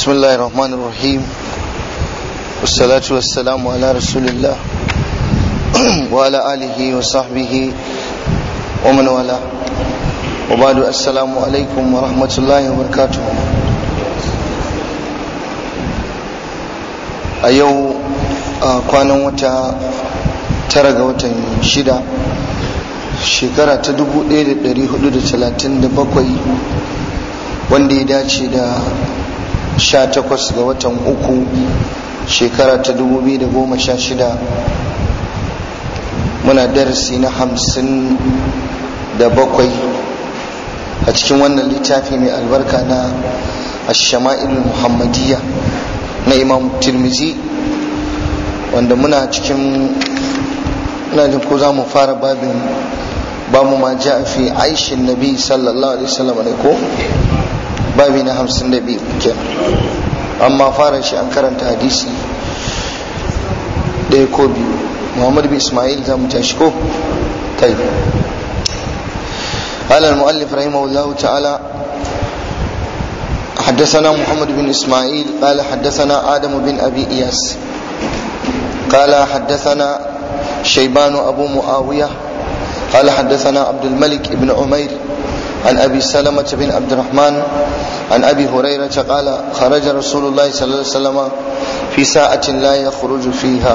بسم الله الرحمن الرحيم والصلاة والسلام على رسول الله وعلى آله وصحبه ومن والاه وبعد السلام عليكم ورحمة الله وبركاته. أيو كان وتا ترى watan shida shekara ta 1437 wanda ya dace da 18 ga watan uku shekara ta 2016 muna darasi na 57 a cikin wannan littafi mai albarka na ash-shama'il muhammadiyya na imam tirmizi, wanda muna cikin jin ko za mu fara babu ma ja fi aishin nabi sallallahu alaihi wasallam ne ko babi na 52 kenan, amma fara shi an karanta hadisi ɗaya ko biyu. Muhammad bin Ismail za mu tashi ko tai. قال المؤلف رحمه الله تعالى حدثنا محمد بن إسماعيل قال حدثنا آدم بن أبي إياس قال حدثنا شيبان أبو معاوية قال حدثنا عبد الملك بن عمير عن أبي سلمة بن عبد الرحمن عن أبي هريرة قال خرج رسول الله صلى الله عليه وسلم في ساعة لا يخرج فيها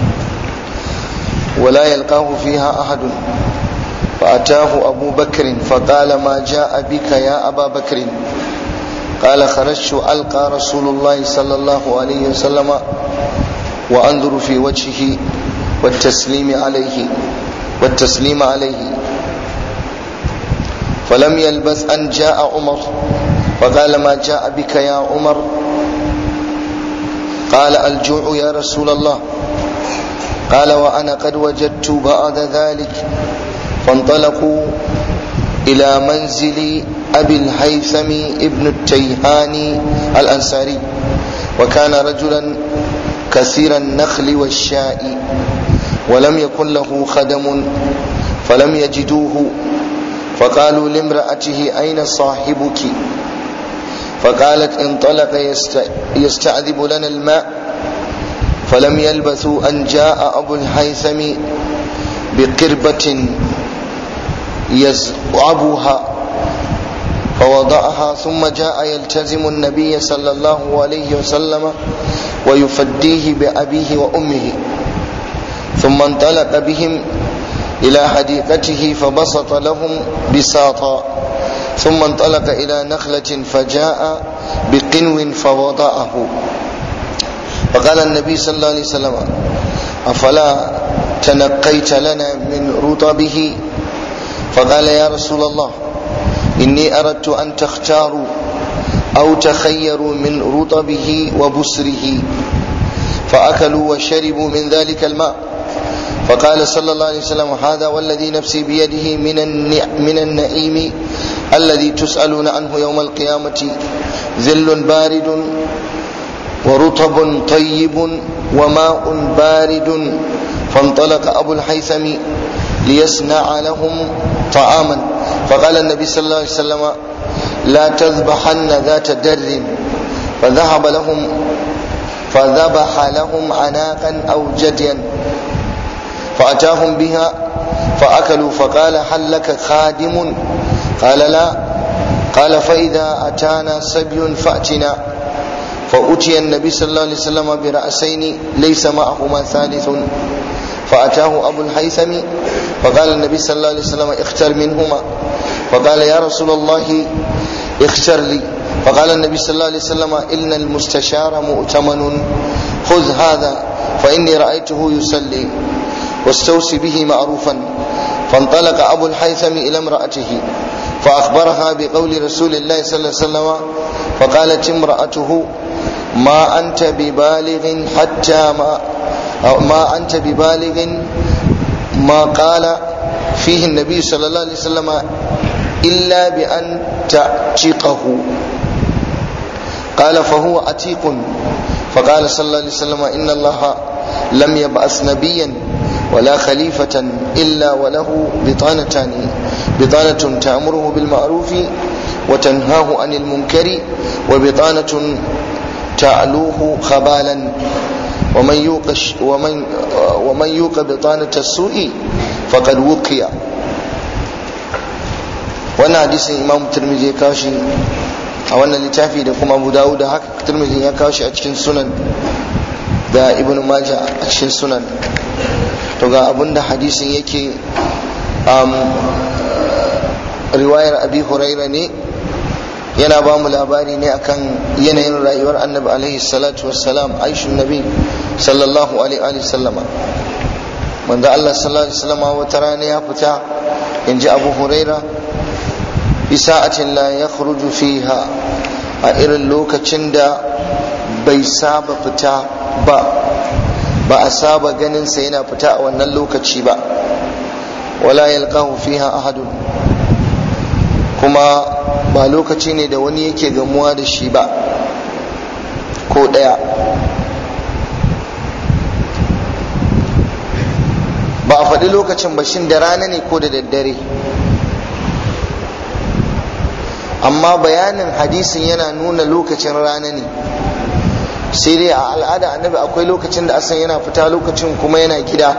ولا يلقاه فيها أحد، فأتاه أبو بكر فقال ما جاء بك يا أبا بكر؟ قال خرجت ألقى رسول الله صلى الله عليه وسلم وأنظر في وجهه والتسليم عليه فلم يلبث أن جاء عمر فقال ما جاء بك يا عمر؟ قال الجوع يا رسول الله. قال وأنا قد وجدت بعد ذلك، فانطلقوا إلى منزل أبي الهيثم ابن التيهاني الأنصاري، وكان رجلا كثير النخل والشاء ولم يكن له خدم فلم يجدوه، فقالوا لامرأته أين صاحبك؟ فقالت انطلق يستعذب لنا الماء، فلم يلبثوا أن جاء أبو الهيثم بقربة يزعبها فوضعها، ثم جاء يلتزم النبي صلى الله عليه وسلم ويفديه بأبيه وأمه، ثم انطلق بهم إلى حديقته فبسط لهم بساطا، ثم انطلق إلى نخلة فجاء بقنو فوضعه، فقال النبي صلى الله عليه وسلم أفلا تنقيت لنا من رطبه؟ فقال يا رسول الله إني أردت أن تختاروا أو تخيروا من رطبه وبسره، فأكلوا وشربوا من ذلك الماء. فقال صلى الله عليه وسلم هذا والذي نفسي بيده من النعيم الذي تسألون عنه يوم القيامة ذل بارد ورطب طيب وماء بارد. فانطلق أبو الهيثم ليصنع لهم طعاما، فقال النبي صلى الله عليه وسلم لا تذبحن ذات در، فذبح لهم عناقا أو جديا فأتاهم بها فأكلوا، فقال هل لك خادم؟ قال لا. قال فإذا أتانا صبي فأتنا، فأتي النبي صلى الله عليه وسلم برأسين ليس معهما ثالث، فأتاه أبو الهيثم فقال النبي صلى الله عليه وسلم اختر منهما، فقال يا رسول الله اختر لي، فقال النبي صلى الله عليه وسلم إن المستشار مؤتمن، خذ هذا فإني رأيته يصلي واستوصي به معروفا. فانطلق أبو الهيثم إلى امرأته فأخبرها بقول رسول الله صلى الله عليه وسلم، فقالت امرأته ما أنت ببالغ ما قال فيه النبي صلى الله عليه وسلم إلا بأن تعتقه. قال فهو عتيق. فقال صلى الله عليه وسلم إن الله لم يبعث نبيا ولا خليفة إلا وله بطانة تأمره بالمعروف وتنهاه عن المنكر، وبطانة ta'luhu khabalan wa man yuqa bitanata as-su'i faqad wuqiya. wannan hadisin Imam Tirmidhi ya kawo shi a wannan littafi da kuma Abu Dawud, da haka Tirmidhi ya kawo shi a cikin sunan da Ibn Majah a cikin sunan. to ga abinda hadisin yake, riwayar Abi Huraira ne, yana ba mu labari ne akan yanayin rayuwar Annabi alaihi salatu wassalam, aishin Nabi sallallahu alaihi wasallama. manzo Allah sallallahu alaihi wasallama wata rana ya fita, inji Abu Huraira, bisa'atin la yakhruju fiha, a irin lokacin da bai saba fita ba a saba ganin sa yana fita a wannan lokaci ba. wala yalqahu fiha ahadun, kuma ba lokaci ne da wani yake gamuwa da shi ba ko daya. ba a faɗi lokacin ba, shin da rana ne ko da daddare, amma bayanin hadisin yana nuna lokacin rana ne. sai dai a al'ada Annabi akwai lokacin da asan yana fita, lokacin kuma yana gida,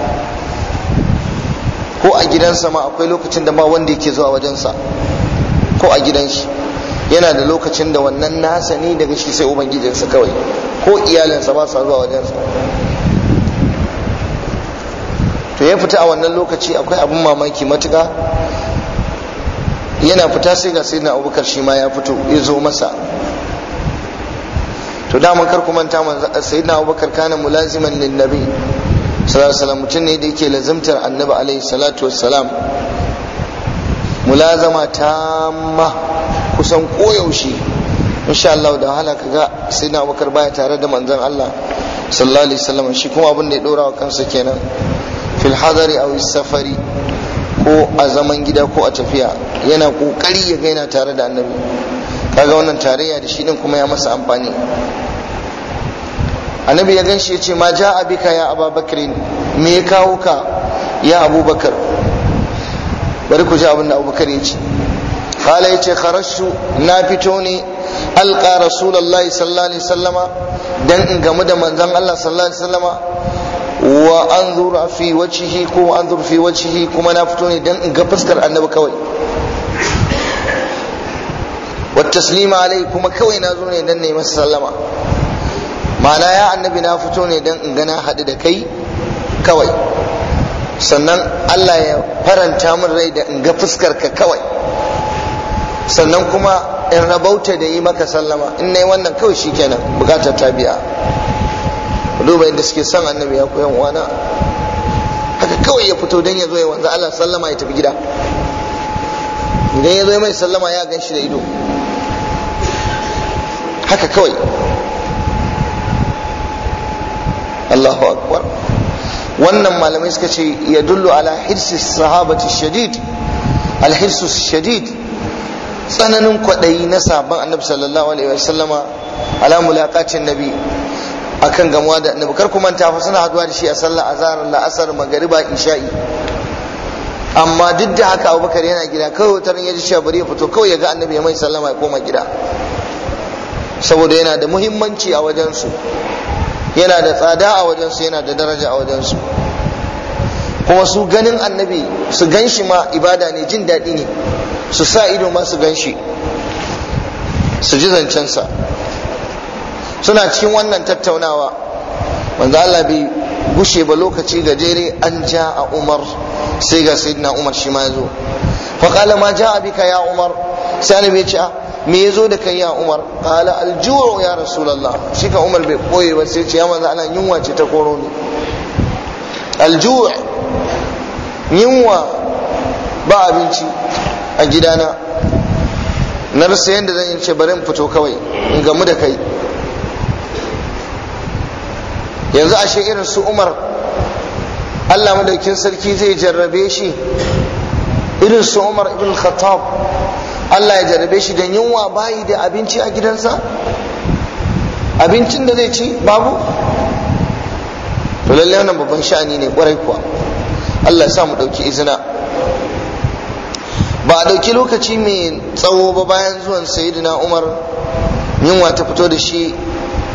ko a gidansa ma akwai lokacin da ma wanda yake zuwa wajensa, ko a gidan shi yana da lokacin da wannan nasa ne, daga shi sai ubangijinsa kawai, ko iyalinsa ba sa zuwa wajensa. to ya fita a wannan lokaci akwai abin mamaki matuka. yana fita sai ga sayyidina Abubakar shi ma ya fito, ya zo masa. to da mun kar ku manta, sayyidina Abubakar kana mulaziman lin nabi sallallahu alaihi wasallam, mutum ne da yake lazimtar Annabi alaihi salatu wassalam, mulazama tamma, kusan koyaushe. insha Allah da wahala kaga sayyidina Abubakar baya tare da manzon Allah sallallahu alaihi wasallam. shi kuma abin da ya dora wa kansa kenan, fil hadari aw safari, ko a zaman gida ko a tafiya, yana kokari ya ga yana tare da Annabi. kaga wannan tarayya da shi din kuma ya masa amfani. Annabi ya ganshi ya ce, ma ja'a bika ya Abubakar, me ya kawo ka ya Abubakar? bari ku ji abin da Abubakar ya ce. kala ya ce, kharashtu, na fito ne, alqa rasulullahi sallallahu alaihi wasallama, dan in gamu da manzon Allah sallallahu alaihi wasallama, wa anzura fi wajhihi, ko anzur fi wajhihi, kuma na fito ne dan in ga fuskar Annabi kawai, wa taslima alai, kuma kawai na zo ne dan ne masa sallama. ma'ana ya Annabi, na fito ne dan in ga na haɗu da kai kawai, sannan Allah ya faranta min rai da in ga fuskar ka kawai, sannan kuma in rabauta da yi maka sallama. in nayi wannan kawai shikenan, bukatar ta biya. duba inda suke son Annabi ya koyan wana, haka kawai ya fito dan ya zo ya wanzu Allah sallama, ya tafi gida. idan ya zo mai sallama ya gan shi da ido, haka kawai. Allahu akbar. wannan malamai suka ce ya dullu ala hirsi sahabati shadid, alhirsu shadid, tsananin kwaɗayi na sabon Annabi sallallahu alaihi wasallama ala mulaqatin nabi, akan gamuwa da Annabi. kar ku manta fa suna haduwa da shi a sallar azhar, la'asar, magariba, isha'i. amma duk da haka Abubakar yana gida, kawai wataran ya ji cewa bari ya fito kawai ya ga Annabi ya mai sallama ya koma gida, saboda yana da muhimmanci a wajensu, yana da tsada a wajensu, yana da daraja a wajensu. kuma su ganin Annabi, su gan shi ma ibada ne, jin daɗi ne, su sa ido ma su gan shi, su ji zancensa. suna cikin wannan tattaunawa, manzo Allah bai gushe ba, lokaci gajere, an ja a Umar, sai ga sayyidina Umar shi ma yazo. fa qala ma ja'a bika ya Umar, sai Annabi ya ce, me yazo da kai ya Umar? qala al-ju'u ya rasulullah. shi ka Umar bai koye ba, sai ce ya manzo Allah, yunwa ce ta koro ni. al-ju' yunwa, ba abinci a gidana, na rasa yadda zan yi, ce bari in fito kawai in gamu da kai. yanzu ashe irin su Umar, Allah madaukin sarki zai jarrabe shi, irin su Umar ibn Khattab, Allah ya jarrabe shi da yunwa, bayi da abinci a gidansa, abincin da zai ci babu. to lallai wannan babban sha'ani ne kwarai kuwa. Allah ya sa mu dauki izina. ba a dauki lokaci mai tsawo ba bayan zuwan sayyidina Umar, yunwa ta fito da shi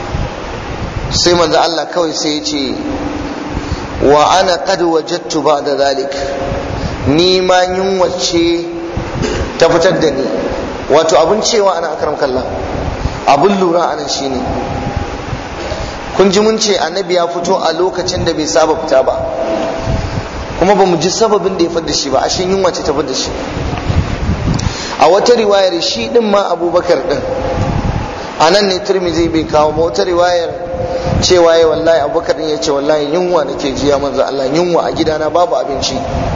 sai manzo Allah kawai sai ya ce wa ana qad wajadtu ba'da zalik, ni ma yunwa ce ta fitar da ni. Wato abun cewa ana akram kallah, abun lura anan shine kun ji mun ce annabi ya fito a lokacin da bai saba fita ba, kuma ba mu ji sababin da ya fada shi ba, ashe yunwa ce ta fada shi. A wata riwayar shi din ma Abubakar din, a nan ne Tirmidhi bai kawo ba, wata riwayar cewa ya wallahi Abubakar din ya ce wallahi yunwa nake ji ya manzo Allah, yunwa a gidana babu abinci.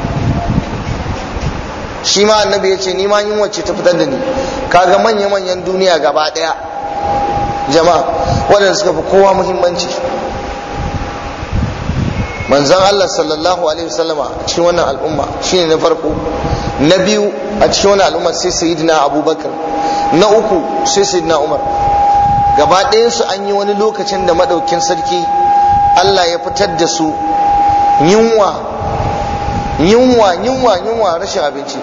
Shi ma annabi ya ce ni ma yunwa ce ta fitar da ni. Kaga manya-manyan duniya gaba daya jama'a waɗanda suka fi kowa muhimmanci, manzon Allah sallallahu alaihi wasallama cikin wannan al'umma shine na farko, na biyu a cikin wannan al'umma sai sayyidina Abubakar, na uku sai sayyidina Umar. Gaba ɗayan su an yi wani lokacin da madaukin sarki Allah ya fitar da su yunwa rashin abinci.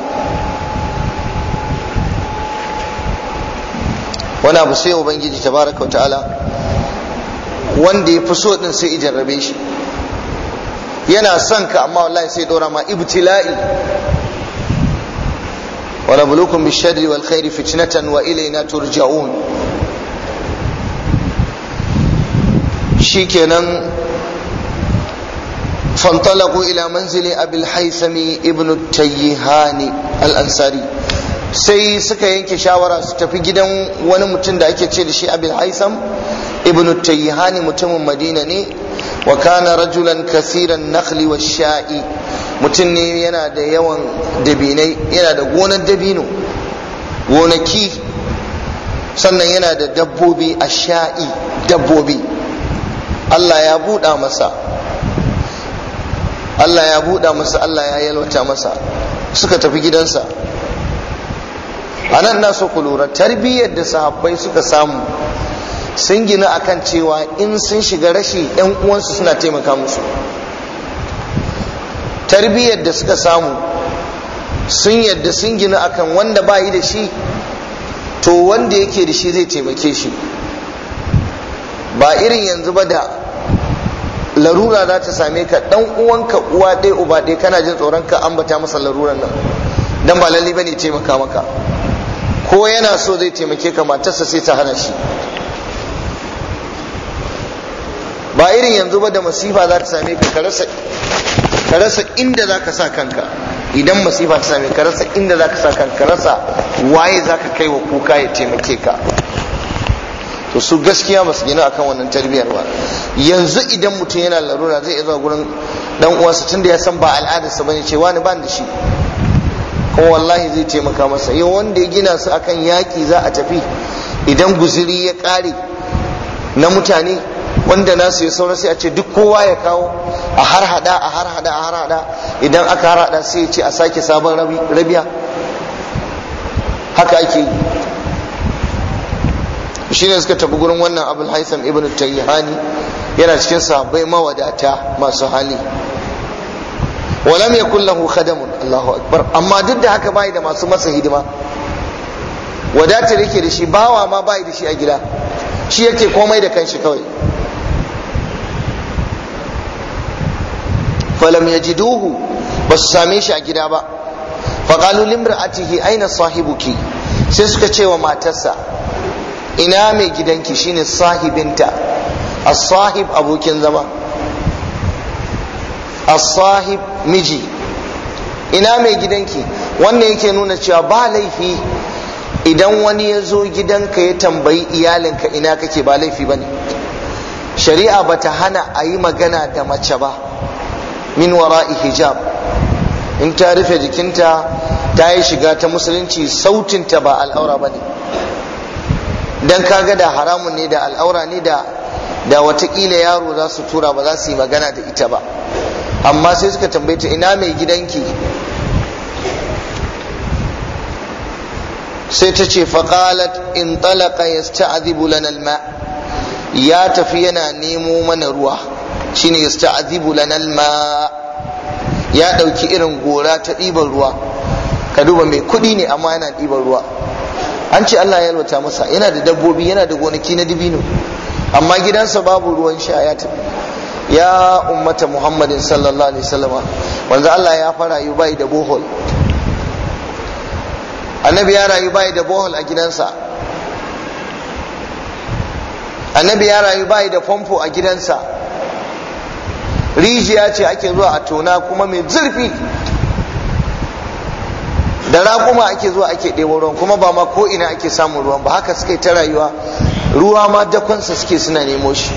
Wani abu sai ubangiji tabaraka wa ta'ala wanda ya fi so din sai ijarrabe shi, yana son ka amma wallahi sai dora ma ibtila'i. wa nabluukum bish-sharri wal khairi fitnatan wa ilayna turja'un. shikenan fantalaqu ila manzili abil haythami ibn at-tayyihani al-ansari, sai suka yanke shawara su tafi gidan wani mutum da ake ce da shi abil haytham ibn at-tayyihani, mutumin Madina ne. wa kana rajulan kathiran nakhli wash-sha'i, mutum ne yana da yawan dabinai, yana da gonar dabino, gonaki, sannan yana da dabbobi, ash-sha'i dabbobi. Allah ya buɗa masa, Allah ya yalwata masa. Suka tafi gidansa. Anan na so ku lura tarbiyyar da sahabbai suka samu, sun gina akan cewa in sun shiga rashi yan uwansu suna taimaka musu. Tarbiyyar da suka samu sun gina akan wanda ba yi da shi to wanda yake da shi zai taimake shi. Ba irin yanzu ba da larura za ta same ka, dan uwanka uwa ɗaya uba ɗaya, kana jin tsoron ka ambata masa laruran nan dan ba lalle bane taimaka maka, ko yana so zai taimake ka matarsa sai ta hana shi. Ba irin yanzu ba da masifa za ta same ka rasa inda za ka sa kanka. Idan masifa ta same ka rasa inda za ka sa kanka, rasa waye za ka kai wa kuka ya taimake ka. To su gaskiya ba su gina akan wannan tarbiyyar ba. Yanzu idan mutum yana larura zai iya zuwa gurin dan uwansa, tunda ya san ba al'adarsa bane, ce wani ban da shi, kuma wallahi zai taimaka masa. Yau wanda ya gina su akan yaki za a tafi, idan guziri ya kare na mutane wanda nasu ya saura sai a ce duk kowa ya kawo, a har hada, idan aka har hada sai ya ce a sake sabon rabiya. Haka ake yi. Shine suka tafi gurin wannan Abul Haytham ibn Tayyihani, yana cikin sahabbai mawadata masu hali. walam yakul lahu khadamun, Allahu akbar, amma duk da haka bai da masu masa hidima. Wadatar yake da shi, bawa ma bai da shi a gida, shi yake komai da kanshi kawai. falam yajiduhu, basu same shi a gida ba. faqalu limra'atihi aina sahibuki, sai suka ce wa matarsa ina mai gidanki, shine sahibinta. as-sahib abokin zama, as-sahib miji. ina mai gidanki, wannan yake nuna cewa ba laifi idan wani ya zo gidanka ya tambayi iyalinka ina kake, ba laifi bane. shari'a bata hana a yi magana da mace ba min wara'i hijab, in ta rufe jikinta ta yi shiga ta musulunci, sautinta ba al'aura bane. dan kaga da haramun ne, da al'aura ne, da watakila yaro za su tura, ba za su yi magana da ita ba. Amma sai suka tambaye ta ina mai gidanki, sai ta ce faqalat in talaqa yasta'dhibu lana al-ma, ya tafi yana nemo mana ruwa, shine yasta'dhibu lana al-ma, ya dauki irin gora ta ɗiban ruwa. Ka duba mai kuɗi ne amma yana ɗiban ruwa. An ce Allah ya yalwata masa, yana da dabbobi, yana da gonaki na dibino, amma gidansa babu ruwan sha. Ya ummata Muhammadin sallallahu alaihi wasallam, manzo Allah ya fara rayu bai da bohol. Annabi ya rayu bai da bohol a gidansa. Annabi ya rayu bai da famfo a gidansa. Rijiya ce ake zuwa a tona kuma mai zurfi, da raƙuma ake zuwa ake ɗebo ruwan, kuma ba ma ko ina ake samun ruwan ba. Haka suka yi ta rayuwa, ruwa ma dakonsa suke suna nemo shi.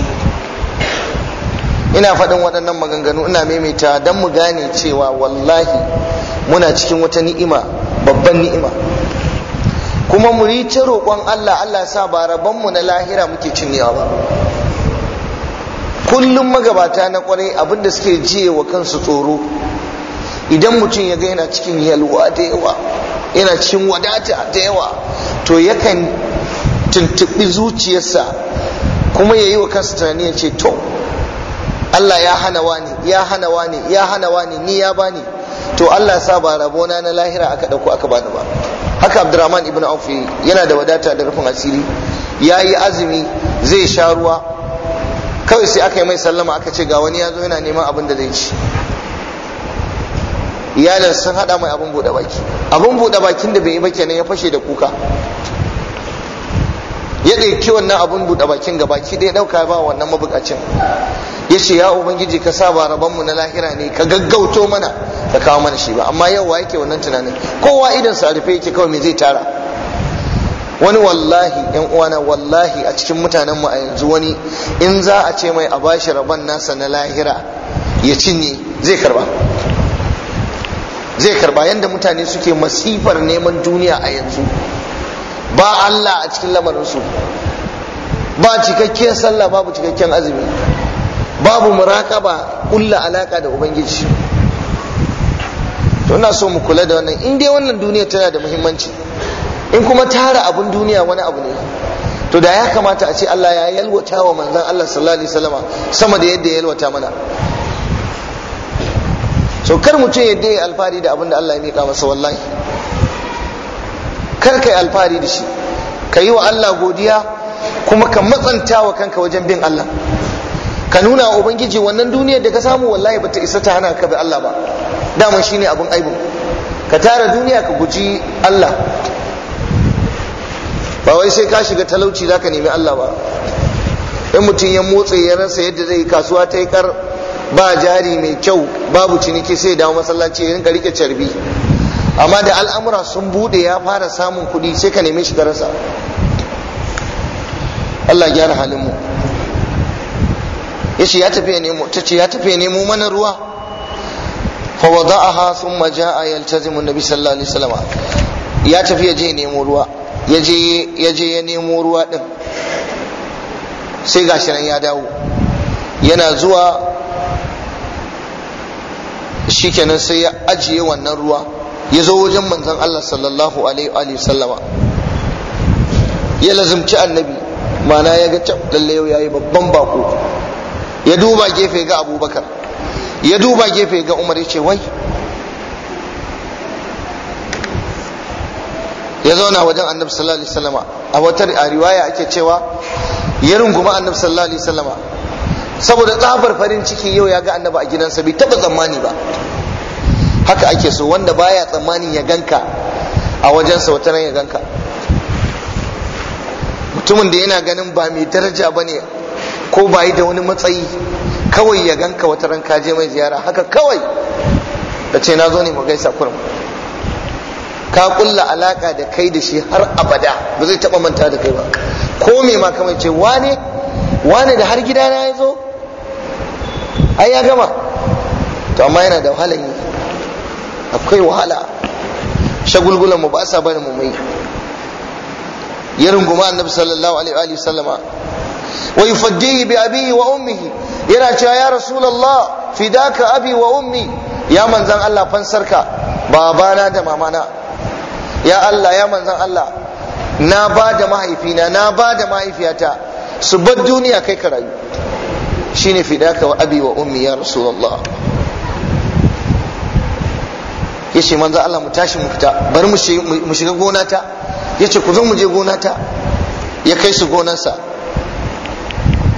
Ina faɗin waɗannan maganganu ina maimaita don mu gane cewa wallahi muna cikin wata ni'ima, babban ni'ima, kuma mu yi ta roƙon Allah, Allah sa ba rabonmu na lahira muke cinyewa ba. Kullum magabata na kwarai abinda suke jiye wa kansu tsoro, idan mutum ya ga yana cikin yalwa da yawa, yana cikin wadata da yawa, to yakan tuntuɓi zuciyarsa kuma ya yi wa kansa tunani ya ce to Allah ya hana wani, ya hana wani, ya hana wani, ni ya bani, to Allah sa ba rabona na lahira aka ɗauko aka bani ba. Haka Abdurrahman ibn Auf yana da wadata da rufin asiri, ya yi azumi zai sha ruwa, kawai sai aka yi mai sallama aka ce ga wani ya zo yana neman abin da zai ci. Iyalin sun haɗa mai abin buɗe baki, abin buɗe bakin da bai yi ba kenan ya fashe da kuka. Ya ɗauki wannan abin buɗe bakin ga baki ɗaya ɗauka ba wannan mabukacin, ya ce ya ubangiji ka sa ba rabonmu na lahira ne, ka gaggauto mana ka kawo mana shi ba. Amma yau wa yake wannan tunanin? Kowa idan sa rufe yake, kawai me zai tara. Wani wallahi yan uwana, wallahi a cikin mutanen mu a yanzu wani in za a ce mai a bashi rabon nasa na lahira ya cinye, zai karba. Zai karba. Yanda mutane suke masifar neman duniya a yanzu, ba Allah a cikin lamarinsu, ba cikakken sallah, babu cikakken azumi, babu muraqaba, kulla alaka da ubangiji. To ina so mu kula da wannan. In dai wannan duniya tana da muhimmanci, in kuma tara abun duniya wani abu ne, to da ya kamata a ce Allah ya yalwata wa manzon Allah sallallahu alaihi wasallam sama da yadda ya yalwata mana. So kar mutum yadda ya alfahari da abin da Allah ya mika masa, wallahi kar kai alfahari da shi, ka yi wa Allah godiya kuma ka matsanta wa kanka wajen bin Allah, ka nuna wa ubangiji wannan duniyar da ka samu wallahi bata isa ta hana ka bi Allah ba. Daman shine abun aibu, ka tara duniya ka guji Allah. Ba wai sai ka shiga talauci zaka nemi Allah ba. In mutum ya motsa ya rasa yadda zai kasuwa ta yi kar, ba jari mai kyau, babu ciniki, sai ya dawo masallaci ya rinka rike carbi. Amma da al'amura sun bude ya fara samun kuɗi sai ka neme shi ka rasa. Allah gyara halin mu. Yace ya tafi ya nemo, tace ya tafi ya nemo mana ruwa. Fa wada'aha thumma ja'a yaltazimu an-nabi sallallahu alaihi wasallam. Ya tafi ya je nemo ruwa, ya je ya nemo ruwa din. Sai gashi nan ya dawo. Yana zuwa shikenan sai ya ajiye wannan ruwa, ya zo wajen manzon Allah sallallahu alaihi wa sallama, ya lazumci annabi, mana ya ga lalle yau yayi babban bako. Ya duba gefe ga Abubakar, ya duba gefe ga Umar, ya ce wai, ya zauna wajen annabi sallallahu alaihi wasallama. A wata riwaya ake cewa ya runguma annabi sallallahu alaihi wasallama, saboda tsabar farin ciki yau ya ga annabi a gidansa, bai taba tsammani ba. Haka ake so, wanda baya tsammanin ya ganka a wajensa wata ran ya ganka. Mutumin da yana ganin ba mai daraja bane ko ba yi da wani matsayi, kawai ya ganka wata ran ka je mai ziyara haka kawai, da ce na zo ne mu gaisa kurum, ka kulla alaka da kai da shi har abada, ba zai taba manta da kai ba. Ko me ma kamar ce wane da har gidana ya zo, ai ya gama. To amma yana da wahalar yi, akwai wahala, shagulgulan mu ba sa bari mu mai. Ya runguma annabi sallallahu alaihi wa sallama, wa yufaddihi bi abihi wa ummihi, yana cewa ya rasulullah fidaka abi wa ummi, ya manzan Allah fansarka babana da mamana. Ya Allah, ya manzan Allah, na ba da mahaifina, na ba da mahaifiyata su bar duniya kai ka rayu, shine fidaka wa abi wa ummi ya rasulullah. Yace manzan Allah mu tashi mu fita, bari mu shiga gonata. Yace ku zo mu je gonata. Ya kai su gonarsa.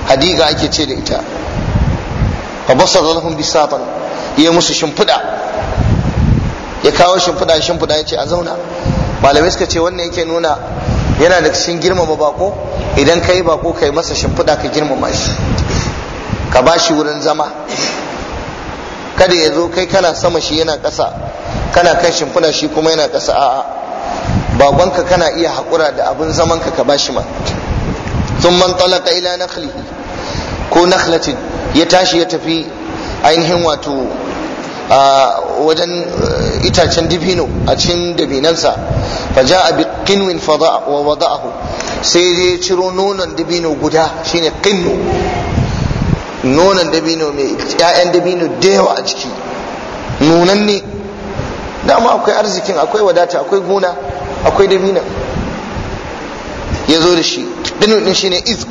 hadiga ake ce da ita. fa basata lahum bisatan, ya musu shimfiɗa, ya kawo shimfiɗa ya ce a zauna. Malamai suka ce wannan yake nuna yana da cikin girmama bako, idan ka yi bako kai masa shimfiɗa ka girmama shi, ka ba shi wurin zama. kada ya zo kai kana sama shi yana ƙasa, kana kan shimfiɗa shi kuma yana ƙasa. a'a, bakonka kana iya haƙura da abin zamanka ka bashi ma. sun man talaka ila nakhlihi ko nakhlatin, ya tashi ya tafi ainihin wato wajen itacen dibino a cikin dabinansa. fa ja'a bi qinwin wa wada'ahu, sai ya ciro nonon dibino guda, shine qinnu, nonon dabino mai ƴaƴan dabino da yawa a ciki, nunan ne. dama akwai arzikin, akwai wadata, akwai gona, akwai dabina. ya zo da shi dinu din shine izq,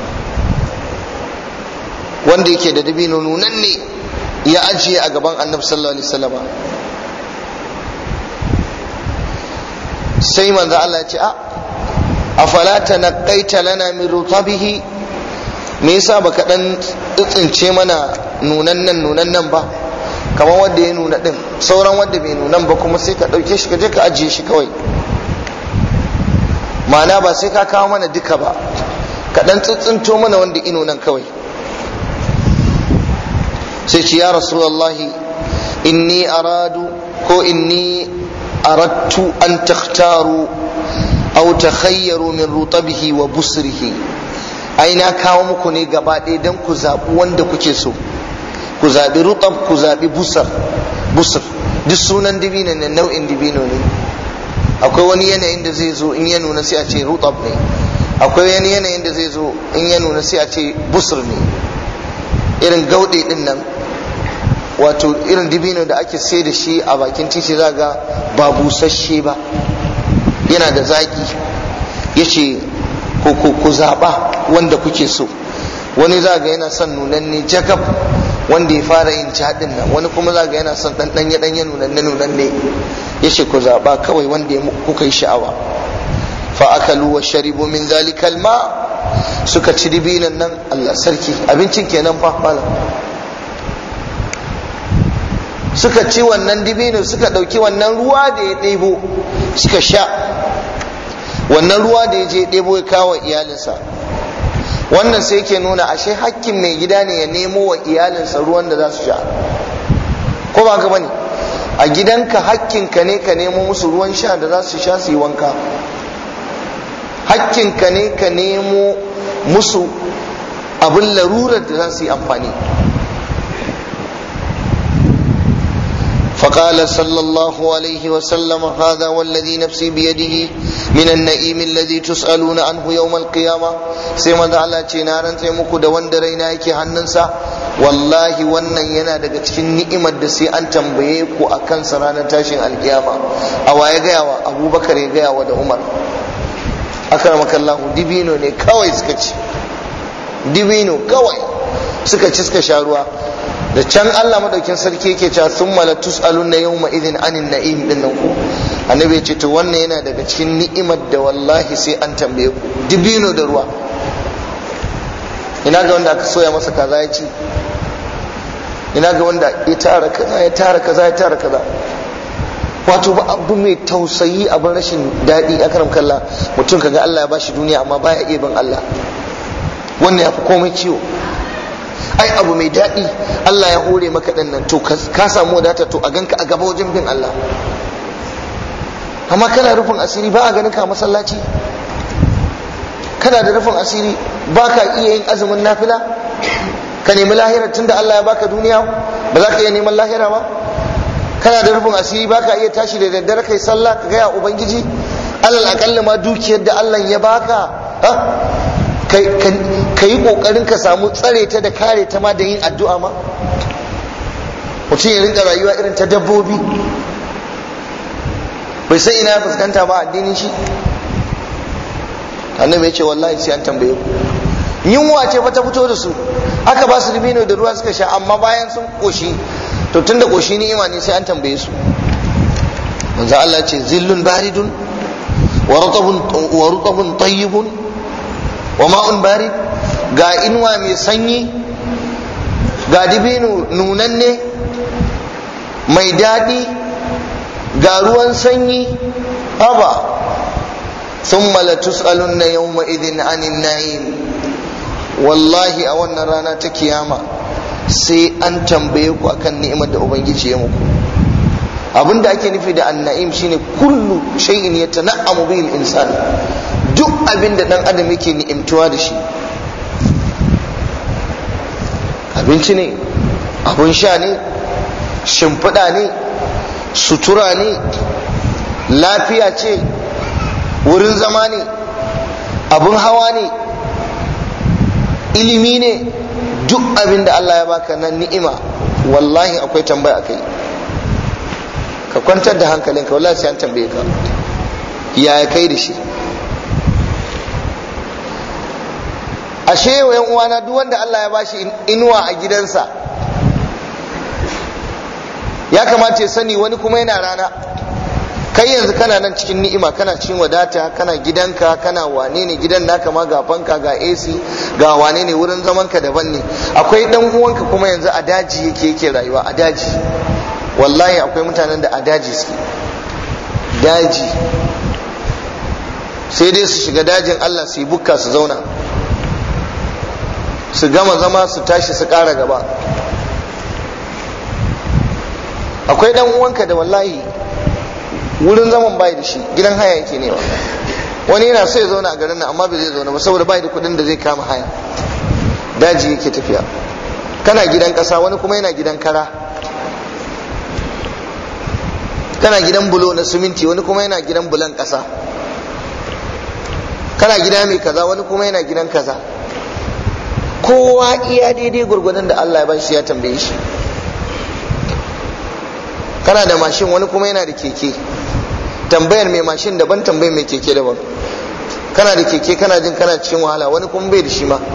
wanda yake da dabino nunan ne, ya ajiye a gaban annabi sallallahu alaihi wasallam. sai manzo Allah ya ce afala tanaqaita lana min rutabihi, me yasa baka dan tsince mana nunan nan ba, kamar wanda ya nuna din, sauran wanda bai nunan ba kuma sai ka dauke shi ka je ka ajiye shi kawai. ma'ana ba sai ka kawo mana duka ba, ka dan tsintsinto mana wanda ino nan kawai. sai ce ya rasulullahi inni aradtu an takhtaru aw takhayyaru min rutabihi wa busrihi. ai na kawo muku ne gaba ɗaya dan ku zabi wanda kuke so, ku zabi rutab, ku zabi busr. duk sunan dibino ne, nau'in dibino ne. akwai wani yanayin da zai zo in ya nuna sai a ce rutab ne, akwai wani yanayin da zai zo in ya nuna sai a ce busr ne. irin gauɗe din nan, wato irin dibino da ake sai da shi a bakin titi, za ga ba busasshe ba, yana da zaki. yace ku zaɓa wanda kuke so. wani za ga yana son nunanne jagab, wanda ya fara yin jadin nan, wani kuma za ga yana son ɗanye nunanne. yace ku zaɓa kawai wanda kuka yi sha'awa. fa akalu wa sharibu min zalikal ma, suka ci dibinan nan. Allah sarki, abincin kenan fa malam. suka ci wannan dibino, suka ɗauki wannan ruwa da ya ɗebo suka sha. wannan ruwa da ya je ɗebo ya kawo iyalinsa. wannan sai yake nuna ashe hakkin mai gida ne ya nemo wa iyalinsa ruwan da za su sha, ko ba ka bane? a gidanka hakkinka ne ka nemo musu ruwan sha da za su sha su yi wanka. hakkinka ne ka nemo musu abin larurar da za su yi amfani. فقال صلى الله عليه وسلم هذا والذي نفسي بيده من النعيم الذي تسألون عنه يوم القيامة. سيما الله نارن muku da wanda raina yake hannunsa, wallahi wannan yana daga cikin ni'imar da sai an tambaye ku akan sa ranar tashin alkiyama. awa ya gaya wa Abubakar, ya gaya wa da Umar. akramakallahu, dibino ne kawai suka ci, dibino kawai suka ci, suka sha ruwa. da can Allah madaukin sarki yake cewa thumma la tus'aluna yawma idhin anin na'im din nan ku, annabi ya ce to wannan yana daga cikin ni'imar da wallahi sai an tambaye ku. dibino da ruwa. ina ga wanda aka soya masa kaza ya ci, ina ga wanda ya tara kaza. wato ba abu mai tausayi, abin rashin daɗi akram kallah, mutum kaga Allah ya bashi duniya amma baya iya bin Allah. wannan ya fi komai ciwo. ai abu mai daɗi Allah ya hore maka ɗan nan, to ka samu wadata, to a ganka a gaba wajen bin Allah. amma kana rufin asiri, ba a ganin ka masallaci, kana da rufin asiri, ba ka iya yin azumin nafila ka nemi lahira, tunda Allah ya baka duniya ba za ka iya neman lahira ba. kana da rufin asiri, ba ka iya tashi da daddare kai sallah ka gaya ubangiji, alal aƙalla ma dukiyar da Allah ya baka ka yi kokarin ka samu tsare ta da kare ta ma da yin addu'a ma. mutum ya rinka rayuwa irin ta dabbobi, bai san ina fuskanta ba addinin shi. annabi ya ce wallahi sai an tambaye ku. yunwa ce fa ta fito da su, aka ba su dibino da ruwa suka sha, amma bayan sun koshi, to tunda koshi ni'ima ne sai an tambaye su. manzo Allah ya ce zillun baridun wa rutabun tayyibun wa ma'un barid, ga inuwa mai sanyi, ga dibino nunanne mai daɗi, ga ruwan sanyi. haba ثم لتسألن يومئذ عن النعيم wallahi a wannan rana ta kiyama sai an tambaye ku akan ni'imar da ubangiji ya muku. abinda ake nufi da an-na'im shine kullu shay'in yatana'amu bihi al-insan, duk abinda dan adam yake ni'imtuwa da shi, abinci ne, abun sha ne, shimfiɗa ne, sutura ne, lafiya ce, wurin zama ne, abun hawa ne, ilimi ne, duk abin da Allah ya baka nan ni'ima wallahi akwai tambaya akai. ka kwantar da hankalinka, wallahi sai an tambaye ka ya kai da shi. ashe wa yan uwana, duk wanda Allah ya bashi inuwa a gidansa ya kamata ya sani wani kuma yana rana. kai yanzu kana nan cikin ni'ima, kana cikin wadata, kana gidanka, kana wane ne, gidan naka ma ga fanka, ga AC, ga wane ne, wurin zaman ka daban ne. akwai dan uwanka kuma yanzu a daji yake rayuwa, a daji. wallahi akwai mutanen da a daji suke, daji sai dai su shiga dajin Allah su yi bukka su zauna, su gama zama su tashi su ƙara gaba. akwai dan uwanka da wallahi wurin zaman bai da shi, gidan haya yake nema. wani yana so ya zauna a garin nan amma bai zai zauna ba saboda bai da kuɗin da zai kama haya, daji yake tafiya. kana gidan ƙasa, wani kuma yana gidan kara. kana gidan bulo na siminti, wani kuma yana gidan bulan ƙasa. kana gida mai kaza, wani kuma yana gidan kaza. kowa iya daidai gurgurdan da Allah ya ba shi ya tambaye shi. kana da mashin, wani kuma yana da keke. tambayar mai mashin daban, tambayar mai keke daban. kana da keke kana jin kana cikin wahala, wani kuma bai da shi ma.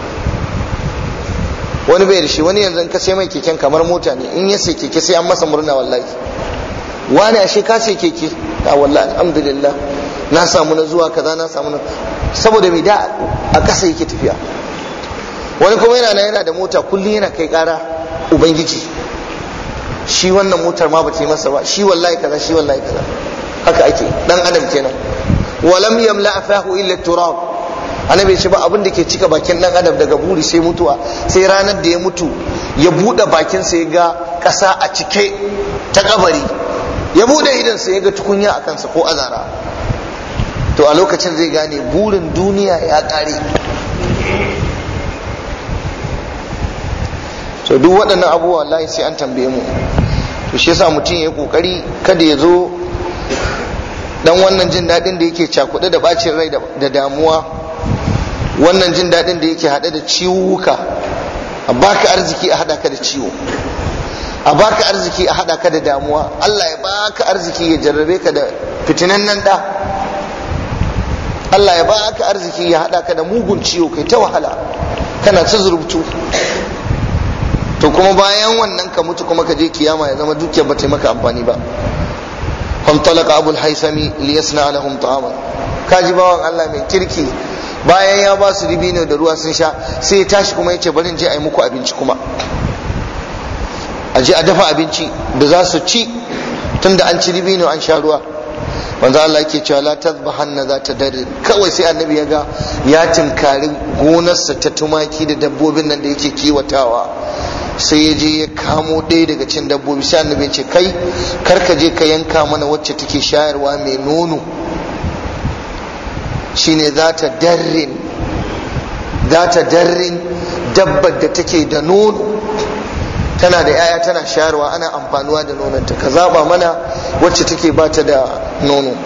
wani bai da shi, wani yanzu in ka sai mai keken kamar mota ne, in ya sai keke sai an masa murna wallahi. wani ashe ka sai keke? a wallahi alhamdulillah na samu na zuwa kaza, na samu na, saboda mai da a kasa yake tafiya. wani kuma yana da mota kullum yana kai kara ubangiji, shi wannan motar ma ba ta yi masa ba, shi wallahi kaza, shi wallahi kaza. haka ake, dan adam kenan. walam yamla afahu illa turab. annabi ce ba abin da ke cika bakin dan adam daga buri sai mutuwa. sai ranar da ya mutu ya bude bakin sa ya ga kasa a cike ta kabari, ya bude idan sa ya ga tukunya a kansa ko azara, to a lokacin zai gane burin duniya ya kare. to duk waɗannan abubuwa wallahi sai an tambaye mu. to shi yasa mutum ya kokari kada ya zo dan wannan jin dadin da yake cakuɗe da bacin rai da damuwa, wannan jin dadin da yake haɗe da ciwuka, a baka arziki a haɗa ka da ciwo, a baka arziki a haɗa ka da damuwa. Allah ya baka arziki ya jarrabe ka da fitinannen da, Allah ya baka arziki ya haɗa ka da mugun ciwo, kai ta wahala kana ta zurubtu. to kuma bayan wannan ka mutu kuma ka je kiyama ya zama dukiyar ba ta maka amfani ba. fantalaka abul haisami liyasna lahum ta'aman. kaji bawan Allah mai kirki, bayan ya ba su dibino da ruwa sun sha, sai ya tashi kuma yace bari in je a yi muku abinci, kuma a je a dafa abinci da za su ci, tunda an ci dibino an sha ruwa. manzo Allah yake cewa la tazbahanna za ta dare. kawai sai annabi ya ga ya tinkari gonarsa ta tumaki da dabbobin nan da yake kiwatawa, sai ya je ya kamo ɗaya daga cin dabbobi. sai annabi ya ce kai kar ka je ka yanka mana wacce take shayarwa mai nono, shine za ta darrin dabbar da take da nono, tana da yaya tana shayarwa, ana amfanuwa da nononta. ka zaba mana wacce take bata da nono.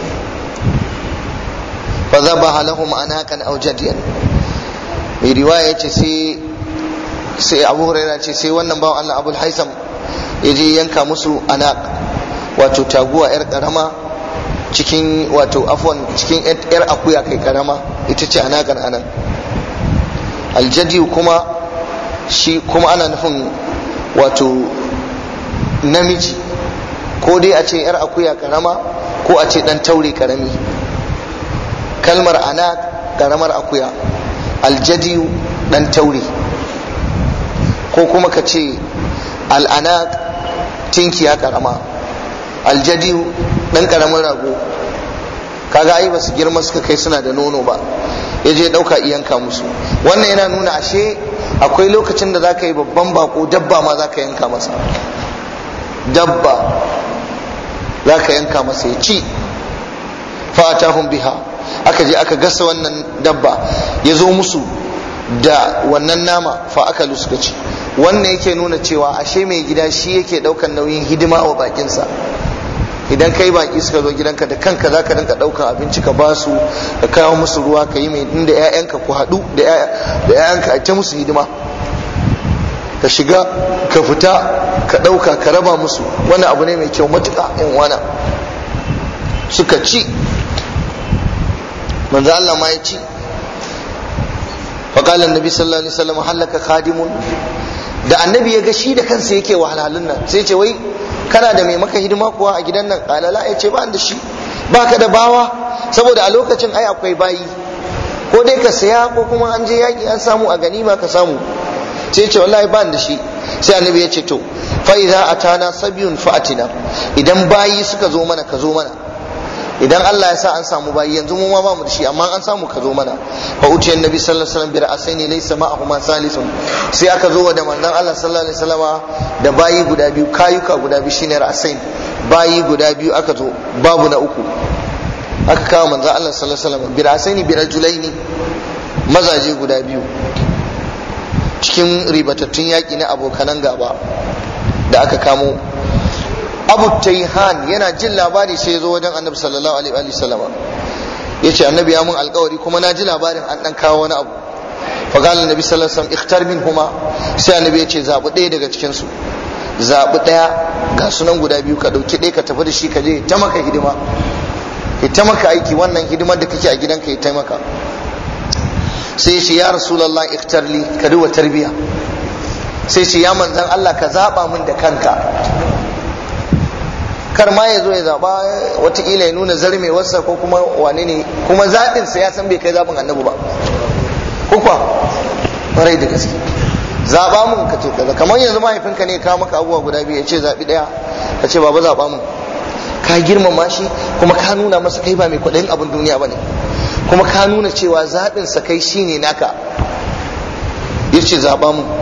fa zabaha lahum anaqan aw jadiyan. mai riwaya yace sai Abu Hurairah ce sai wannan bawan Allah Abul Haisam ya je yanka musu anaq, wato taguwa yar karama cikin, wato afwan cikin yar akuya kai karama, ita ce anaqan anan. aljadi kuma shi kuma ana nufin wato namiji, ko dai a ce yar akuya karama ko a ce dan taure karami. kalmar ana karamar akuya, aljadiyu dan tauri, ko kuma ka ce al'anaq tinkiya karama, aljadiyu dan karamin rago. kaga ai basu girma suka kai suna da nono ba, ya je dauka iyanka musu. wannan yana nuna ashe akwai lokacin da zaka yi babban bako, dabba ma zaka yanka masa, dabba zaka yanka masa ya ci. fa atahum biha, aka je aka gasa wannan dabba, ya zo musu da wannan nama, fa akalu suka ci. wannan yake nuna cewa ashe mai gida shi yake daukan nauyin hidima wa bakinsa. idan kai baki suka zo gidanka, da kanka zaka rinka daukan abinci ka basu, ka kawo musu ruwa, ka yi mai inda ƴaƴanka ku haɗu da ƴaƴanka a ta musu hidima, ka shiga ka fita ka dauka ka raba musu. wannan abu ne mai kyau matuƙa. in wana suka ci, manzo Allah ma ya ci. fa qala annabi sallallahu alaihi wasallam halaka khadimun, da annabi ya ga shi da kansa yake wahalhalun nan, sai ya ce wai kana da mai maka hidima kuwa a gidan nan? qala la, ya ce ba da shi. baka da bawa? saboda a lokacin ai akwai bayi, ko dai ka saya ko kuma an je yaki an samu a ganima ka samu. sai ya ce wallahi ba da shi. sai annabi ya ce to fa idza atana sabiyun fa'atina, idan bayi suka zo mana ka zo mana. idan Allah ya sa an samu bayi, yanzu mu ma ba mu da shi, amma an samu ka zo mana. fa utiya annabi sallallahu alaihi wasallam bi ra'saini laysa ma'ahuma salisun, sai aka zo da manzon Allah sallallahu alaihi wasallama da bayi guda biyu, kayuka guda biyu, shine ra'sain, bayi guda biyu aka zo, babu na uku. aka kawo manzon Allah sallallahu alaihi wasallam bi ra'saini bi rajulaini, mazaje guda biyu cikin ribatattun yaki na abokanan gaba da aka kamo. Abu Tayhan yana jin labari sai ya zo wajen annabi sallallahu alaihi wa sallama, ya ce annabi ya mun alkawari kuma na ji labarin an dan kawo wani abu. fa qala annabi sallallahu alaihi wasallam ikhtar minhuma, sai annabi ya ce zabi ɗaya daga cikin su, zabi ɗaya, ga sunan guda biyu, ka dauki ɗaya ka tafi da shi, ka je ta maka hidima, ta maka aiki, wannan hidimar da kake a gidanka ya ta maka. sai ya ce ya rasulullah ikhtar li, ka duba tarbiya. sai ce ya manzan Allah ka zaba min da kanka, kar ma ya zo ya zaba watakila ya nuna zarmewarsa ko kuma wane ne, kuma zaɓinsa ya san bai kai zaɓin annabi ba. kuka farai da gaske, zaɓa mun ka ce kaza. kamar yanzu mahaifinka ne ka maka abubuwa guda biyu, ya ce zaɓi ɗaya, ka ce baba zaɓa mun. ka girmama shi kuma ka nuna masa kai ba mai kwaɗayin abin duniya ba ne, kuma ka nuna cewa zaɓinsa kai shine naka. ya ce zaɓa mun.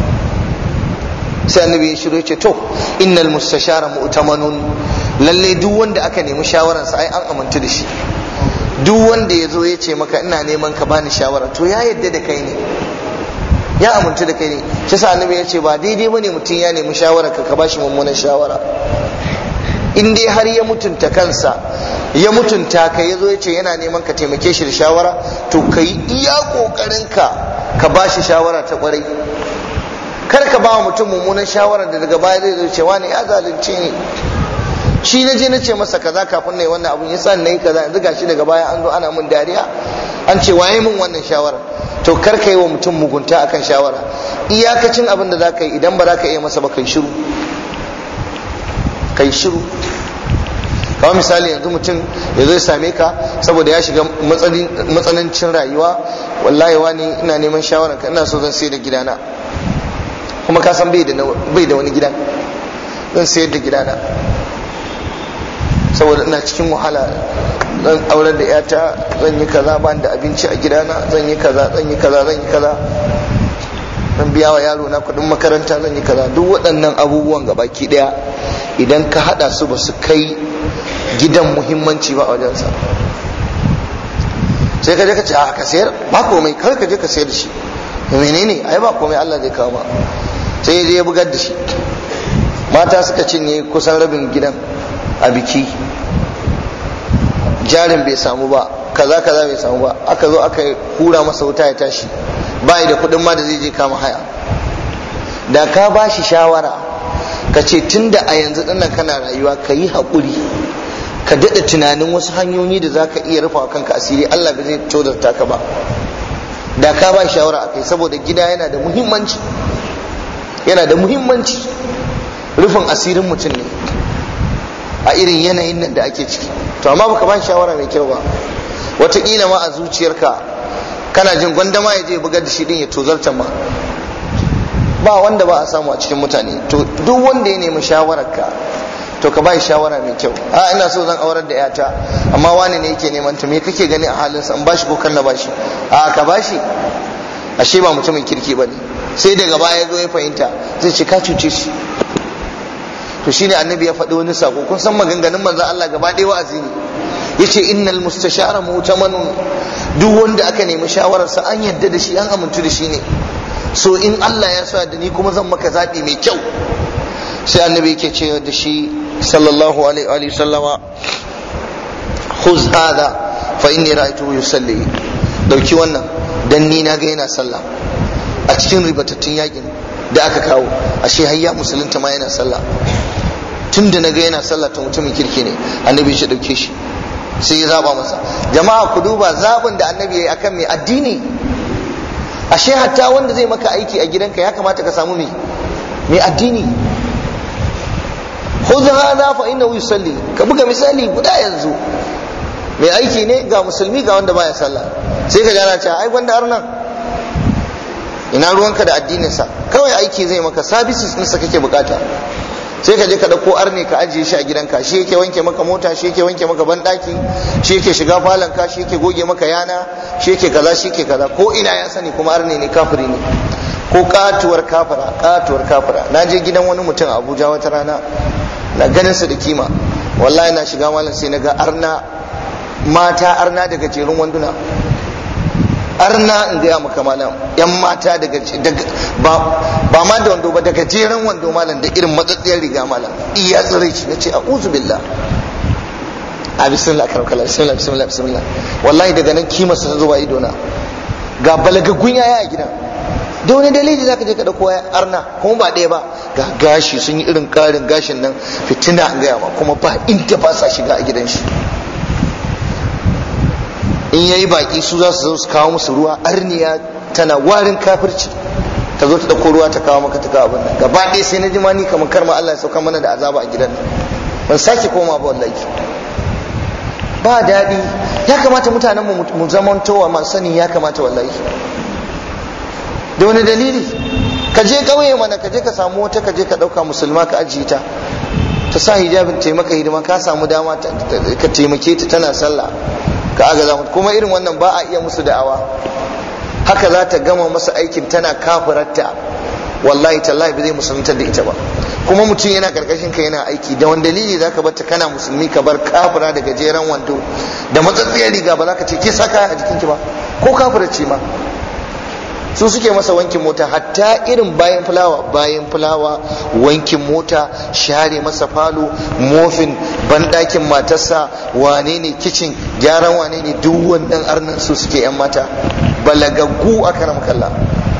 sai annabi ya shiru ya ce to innal mustashara mu'tamanun, lalle duk wanda aka nemi shawararsa ai an amintu da shi. duk wanda ya zo ya ce maka ina neman ka bani shawara, to ya yadda da kai ne, ya amintu da kai ne. shi sa annabi ya ce ba daidai bane mutum ya nemi shawara ka bashi mummunan shawara. in dai har ya mutunta kansa, ya mutunta ka, ya zo ya ce yana neman ka taimake shi da shawara, to ka yi iya kokarin ka bashi shawara ta kwarai. kar ka ba mutum mummunan shawara da daga baya zai zo ce wani ya zalunce ni, shi na je na ce masa kaza kafin na yi wannan abun, yasa na yi kaza, yanzu gashi daga baya an zo ana mun dariya, an ce waye mun wannan shawara. to kar ka yi wa mutum mugunta akan shawara. iyakacin abin da za ka yi, idan ba za ka iya masa ba kai shiru, kai shiru. kawai misali yanzu mutum ya zo ya same ka saboda ya shiga matsanancin rayuwa, wallahi wani ina neman shawara ka, ina so zan sayar da gidana, kuma ka san bai da wani gidan, zan sayar da gidana saboda ina cikin wahala, zan aurar da yata, zan yi kaza, ba da abinci a gidana, zan yi kaza, zan biya wa yaro na kudin makaranta, zan yi kaza. duk waɗannan abubuwan gabaki daya idan ka hada su ba su kai gidan muhimmanci ba a wajensa. sai ka je ka ce a ka sayar, ba komai, kar ka je ka sayar da shi, menene ai ba komai, Allah zai kawo ma. sai ya je ya bugar da shi, mata suka cinye kusan rabin gidan a biki, jarin bai samu ba, kaza bai samu ba, aka zo aka hura masa wuta ya tashi, bai da kudin ma da zai je kama haya. da ka ba shi shawara ka ce tunda a yanzu dinnan kana rayuwa, ka yi haƙuri, ka daɗa tunanin wasu hanyoyi da za ka iya rufa kanka asiri, Allah bai zai tozarta ka ba. da ka ba shawara akai, saboda gida yana da muhimmanci, rufin asirin mutum ne a irin yanayin nan da ake ciki. to amma baka ba shawara mai kyau ba, wataƙila ma a zuciyarka kana jin gwandama ya je bugar da shi din ya tozarta ma. Ba wanda ba a samu a cikin mutane. To duk wanda ya nemi shawararka to ka bai shawara mai kyau. Ina so zan aurar da yata amma wani ne yake neman ta, me kake gani a halinsa, in bashi ko kan na bashi? Ka bashi, ashe ba mutumin kirki bane. Sai daga baya zo ya fahimta, zai ce ka cuce shi. To shine annabi ya faɗi wani sako. Kun san maganganun manzon Allah gaba ɗaya wa'azi ne. Yace innal mustashara mu'tamanun, duk wanda aka nemi shawararsa an yadda da shi, an amintu da shi ne. So in Allah ya sa da ni kuma zan maka zaɓi mai kyau. Sai annabi yake ce da shi sallallahu alaihi wa sallama, khuz hada fa inni ra'aytuhu yusalli, dauki wannan dan ni na ga yana sallah. A cikin ribatattun yakin da aka kawo, ashe hayya musulunta ma yana sallah. Tunda na ga yana sallah ta mutumin kirki ne, annabi ya dauke shi sai ya zaba masa. Jama'a ku duba zaɓin da annabi ya yi akan mai addini. Ashe hatta wanda zai maka aiki a gidanka ya kamata ka samu mai addini. khudh hadha fa innahu yusalli, ka buga misali guda yanzu. Mai aiki ne ga musulmi ga wanda baya sallah, sai ka gana cewa ai gwanda arnan, ina ruwanka da addinin sa, kawai aiki zai maka, services ɗinsa kake bukata. Sai ka je ka dauko arne ka ajiye shi a gidanka, shi yake wanke maka mota, shi yake wanke maka bandaki, shi yake shiga falon ka, shi yake goge maka yana, shi yake kaza, shi yake kaza. Ko ina ya sani, kuma arne ne, kafiri ne, ko katuwar kafira. Na je gidan wani mutum a Abuja wata rana, na ganin su da kima, wallahi na shiga malam sai na ga arna, mata arna daga jerun wanduna, arna in gaya maka malam, yan mata daga ba ma da wando ba, daga jeren wando malam, da irin matsatsiyar riga malam, iya tsirai shi. Nace a'udhu billah, bismillah karamkala, bismillah. Wallahi daga nan kima sa zuwa ido na, ga balagaggun yaya a gidan. Da wani dalili zaka je ka dauko arna, kuma ba ɗaya ba, ga gashi sun yi irin karin gashin nan, fitina an gaya ma, kuma ba inda ba sa shiga a gidan shi. In yayi baki su za su zo su kawo musu ruwa, arniya tana warin kafirci, ta zo ta dauko ruwa ta kawo maka, ta kawo abin nan. Gaba ɗaya sai na ji ma ni kamar karma Allah ya sauka mana da azaba a gidan nan, ban sake koma ba wallahi. Ba daɗi. Ya kamata mutanen mu zamantowa masu sani, ya kamata wallahi. Da wani dalili? Ka je ƙauye mana, ka je ka samu wata, ka je ka ɗauka musulma ka ajiye ta, ta sa hijabin taimaka hidima, ka samu dama ka taimake ta, tana sallah, ka agaza mata. Kuma irin wannan ba a iya musu da'awa. Haka za ta gama masa aikin tana kafirarta, wallahi tallahi ba zai musuluntar da ita ba. Kuma mutum yana karkashin ka yana aiki, da wani dalili za ka barta kana musulmi ka bar kafira da gajeren wando da matsatsiyar riga, ba za ka ce ke sa kaya a jikinki ba, ko kafirar ce ma. Su suke masa wankin mota, hatta irin bayan fulawa, wankin mota, share masa falo, mofin banɗakin matarsa, wane ne kicin, gyaran wane ne, duk wannan arnan su suke yan mata balagaggu a karam kalla.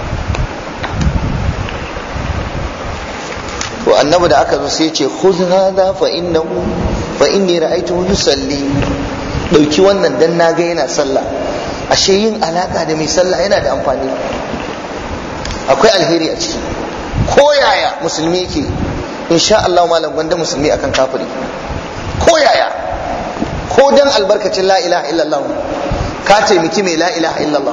To annabi da aka zo sai ce khudh hadha fa inni ra'aytuhu yusalli, dauki wannan dan naga yana sallah. Ashe yin alaka da mai sallah yana da amfani, akwai alheri a ciki. Ko yaya musulmi yake, insha Allah malam gwanda musulmi akan kafiri, ko yaya, ko dan albarkacin la ilaha illallah ka taimaki mai la ilaha illallah.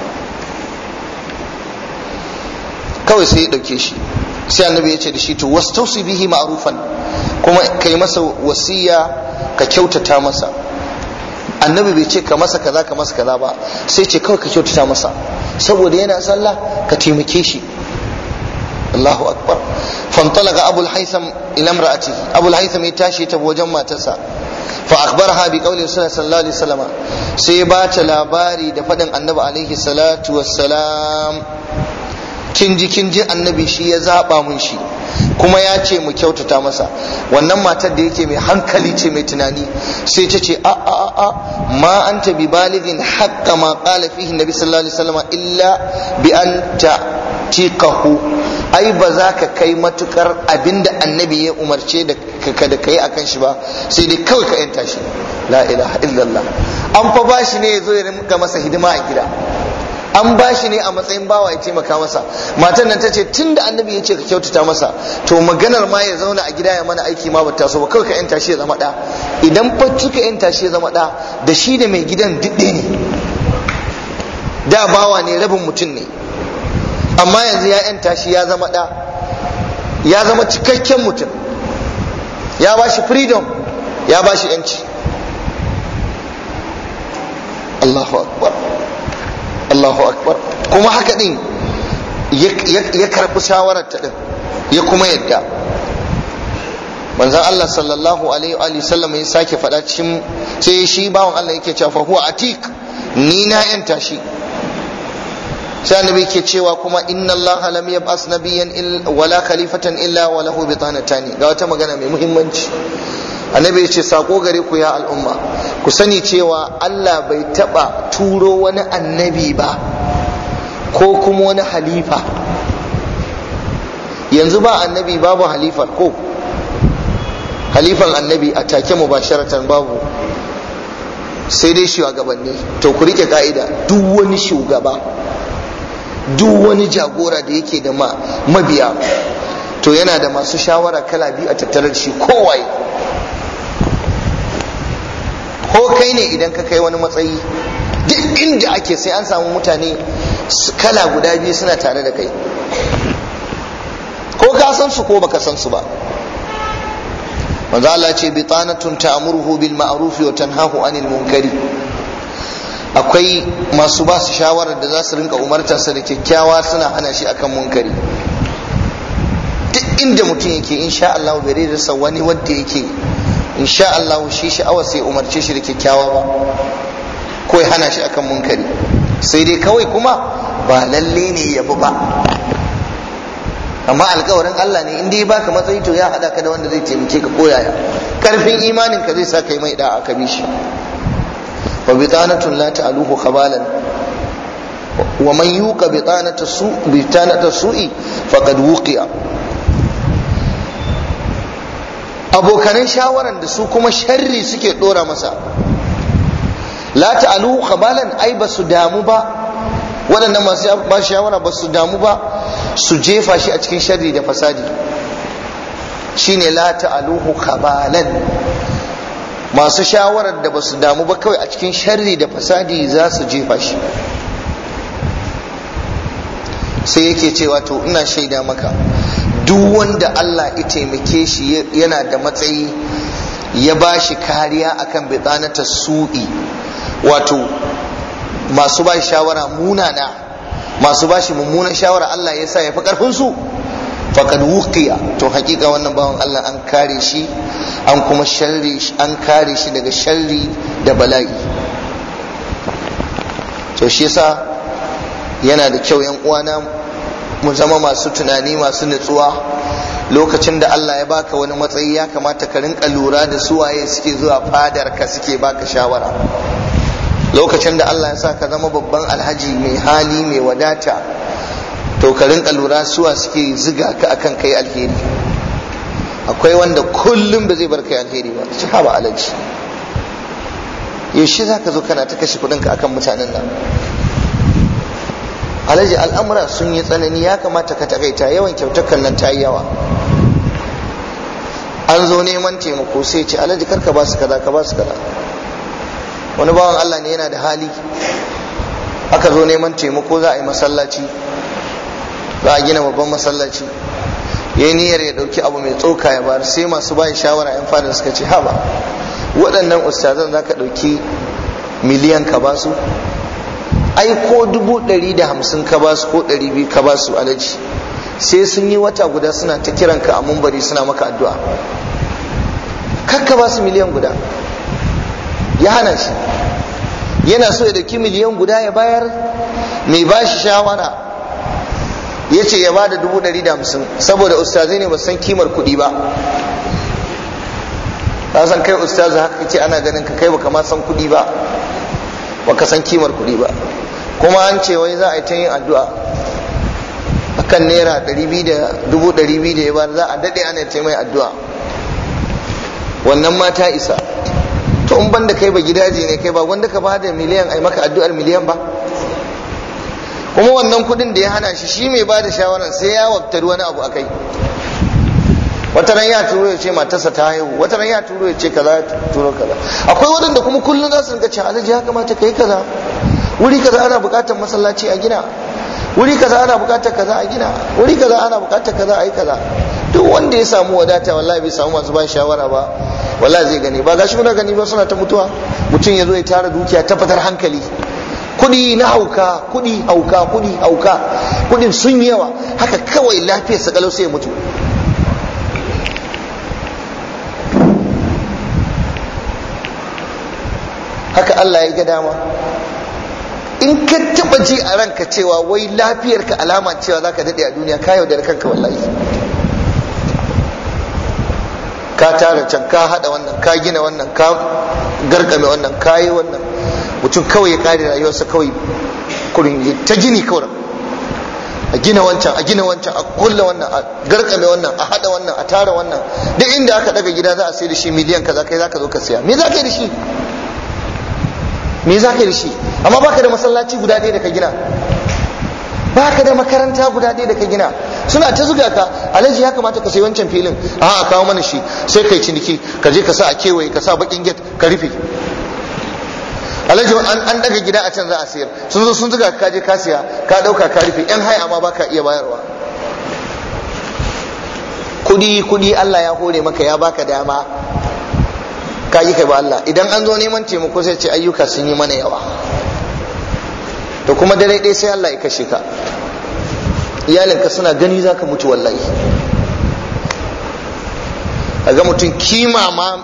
Kawai sai ya dauke shi, sai annabi ya ce da shi to wastausi bihi ma'rufan, kuma kai masa wasiya ka kyautata masa. Annabi bai ce ka masa kaza ba, sai ce kawai ka kyautata masa, saboda yana sallah ka taimake shi. Allahu akbar. Fantalaga Abul Haytham ila imra'atihi, Abul Haytham ya tashi ta wajen matarsa, fa akhbaraha bi qawli sallallahu alaihi wasallam, sai ba ta labari da fadin annabi alaihi salatu wassalam, kin ji annabi shi ya zaba mun shi, kuma ya ce mu kyautata masa. Wannan matar da yake mai hankali ce, mai tunani, sai ta ce a ma anta bi balighin haqqa ma qala fihi nabi sallallahu alaihi wasallam illa bi an ta'tiqahu, ai ba za ka kai matukar abinda annabi ya umarce da kai akan shi ba, sai dai kawai ka yanta shi. La ilaha illallah. An fa bashi ne ya zo ya rinka masa hidima a gida, an ba shi ne a matsayin bawa ya taimaka masa. Matan nan ta ce tun da annabi ya ce ka kyautata masa, to maganar ma ya zauna a gida ya mana aiki ma bata so ba, kawai ka yanta shi ya zama ɗa. Idan fa kika yanta shi ya zama ɗa, da shi da mai gidan duk ɗaya ne. da bawa ne, rabin mutum ne, amma yanzu ya yanta shi ya zama ɗa, ya zama cikakken mutum, ya ba shi freedom, ya ba shi yanci. Allahu akbar, Allahu akbar. Kuma haka din ya karɓi shawarar ta din, ya kuma yadda. Manzon Allah sallallahu alaihi wa sallam ya sake faɗa cikin, sai shi bawan Allah yake cewa fa huwa atik, ni na yanta shi. Sai annabi ke cewa kuma inna Allah lam yab'as nabiyyan wala khalifatan illa wa lahu bitanatani. Ga wata magana mai muhimmanci. Annabi ya ce sako gare ku ya al'umma, ku sani cewa Allah bai taba turo wani annabi ba ko kuma wani halifa. Yanzu ba annabi babu halifa, ko halifan annabi a take mubasharatan babu, sai dai shugabanni. To ku rike ka'ida, duk wani shugaba, duk wani jagora da yake da mabiya, to yana da masu shawara kala biyu a tattare da shi. Kowaye, ko kai ne idan ka kai wani matsayi, duk inda ake sai an samu mutane kala guda biyu suna tare da kai, ko ka san su ko baka san su ba. manzo Allah ce bitanatun ta'muruhu bil ma'ruf wa tanhahu 'anil munkari. Akwai masu ba su shawarar da za su rinka umartarsa da kyakkyawa, suna hana shi akan munkari. Duk inda mutum yake, insha Allah bai rasa wani wanda yake insha Allah shi sha'awa sai umarce shi da kyakkyawa ba, ko ya hana shi akan munkari. Sai dai kawai kuma ba lalle ne yabi ba, amma alƙawarin Allah ne, in dai baka matsayi to ya hada ka da wanda zai taimake ka koyaya. Karfin imanin ka zai sa kai mai da'a ka bi shi. wa bitanatun la ta'aluhu khabalan wa man yuqa bitanata su'i faqad wuqiya. Abokanan shawaran da su kuma sharri suke dora masa, la ta'aluhu khabalan, ai ba su damu ba, waɗannan masu ba shawara ba su damu ba su jefa shi a cikin sharri da fasadi. Shine la ta'aluhu khabalan, masu shawarar da ba su damu ba kawai a cikin sharri da fasadi za su jefa shi. Sai yake cewa to ina shaida maka, duk wanda Allah ya taimake shi yana da matsayi, ya ba shi kariya akan bitanata su'i, wato masu ba shi shawara munana, masu ba shi mummunan shawara, Allah ya sa ya fi karfin su, faqad wuqiya, to hakika wannan bawan Allah an kare shi, an kuma an kare shi daga sharri da bala'i. To shi yasa yana da kyau yan uwana mu zama masu tunani, masu nutsuwa. Lokacin da Allah ya baka wani matsayi, ya kamata ka rinka lura da su waye suke zuwa fadar ka suke baka shawara. Lokacin da Allah ya sa ka zama babban alhaji mai hali mai wadata, to ka rinka lura suwa suke ziga ka akan kai alheri. Akwai wanda kullum ba zai bar kai alheri ba, ci haba alhaji, yaushe za ka zo kana ta kashe kudinka akan mutanen nan? Alhaji, al'amura sun yi tsanani, ya kamata ka takaita, yawan kyautar nan ta yi yawa. An zo neman taimako sai ce alhaji karka ba su kaza, ka ba su kaza. Wani bawan Allah ne yana da hali, aka zo neman taimako, za a yi masallaci, za a gina babban masallaci, yayi niyyar ya dauki abu mai tsoka ya bayar, sai masu bayan shawara yan fadar suka ce haba, waɗannan ustazan za ka ɗauki miliyan ka ba su? Ai ko 150 ka ba su ko 200 ka ba su alhaji, sai sun yi wata guda suna ta kiran ka a mumbari suna maka addu'a. Kakka ba su miliyan guda, ya hana shi. Yana so ya dauki miliyan guda ya bayar, mai ba shi shawara ya ce ya bada 150, saboda ustazai ne ba san kimar kuɗi ba. ka san kai ustazu haka ce ana ganin ka kai baka ma san kuɗi ba, baka san kimar kuɗi ba. Kuma an ce wai za a yi ta yin addu'a akan naira 200 da 200 da ya bayar, za a daɗe ana ta mai addu'a. Wannan ma ta isa. To in banda kai ba gidaje ne kai ba, wanda ka bada miliyan ai maka addu'ar miliyan ba. Kuma wannan kudin da ya hana shi, shi mai bada shawaran sai ya waktari wani abu akai. Wata ran ya turo ya ce matarsa ta haihu, wata ran ya turo ya ce kaza, turo kaza. Akwai waɗanda kuma kullum za su rinka ce alhaji ya kamata kai kaza, wuri kaza ana bukatar masallaci a gina, wuri kaza ana bukatar kaza a gina, wuri kaza ana bukatar kaza a yi kaza. Duk wanda ya samu wadata wallahi bai samu masu ba shawara ba, wallahi zai gani. Ba gashi muna gani ba, suna ta mutuwa. Mutum ya zo ya tara dukiya ta fitar hankali, kudi na hauka, kudi hauka, kudi hauka, kudin sun yi yawa, haka kawai lafiyar sa kalau sai ya mutu. Haka Allah ya ga dama. In ka taba ji a ranka cewa wai lafiyarka alama cewa zaka dade a duniya, ka yaudar kanka wallahi. Ka tara can, ka hada wannan, ka gina wannan, ka garkame wannan, ka yi wannan. Mutum kawai ya kare rayuwarsa kawai kurin ta gini kawai, a gina wancan, a gina wancan, a kulla wannan, a garkame wannan, a hada wannan, a tara wannan. Duk inda aka daga gida za a sai da shi miliyan kaza, kai zaka zo ka siya. Me za ka yi da shi? Me za ka yi da shi? Amma baka da masallaci guda ɗaya da ka gina, baka da makaranta guda ɗaya da ka gina. Suna ta zuga ka, alhaji ya kamata ka sayi wancan filin, a kawo mana shi, sai kai ciniki, ka je ka sa a kewaye, ka sa bakin gate, ka rufe. Alhaji an daga gida a can za a sayar, sun zo sun zuga ka je ka siya, ka dauka ka rufe, yan haya ma baka iya bayarwa. Kudi Allah ya hore maka, ya baka dama, ka yi kai ba Allah. Idan an zo neman taimako sai ce ayyuka sun yi mana yawa, to kuma dare ɗaya sai Allah ya kashe ka. Iyalinka suna gani zaka mutu wallahi. Kaga mutum kima ma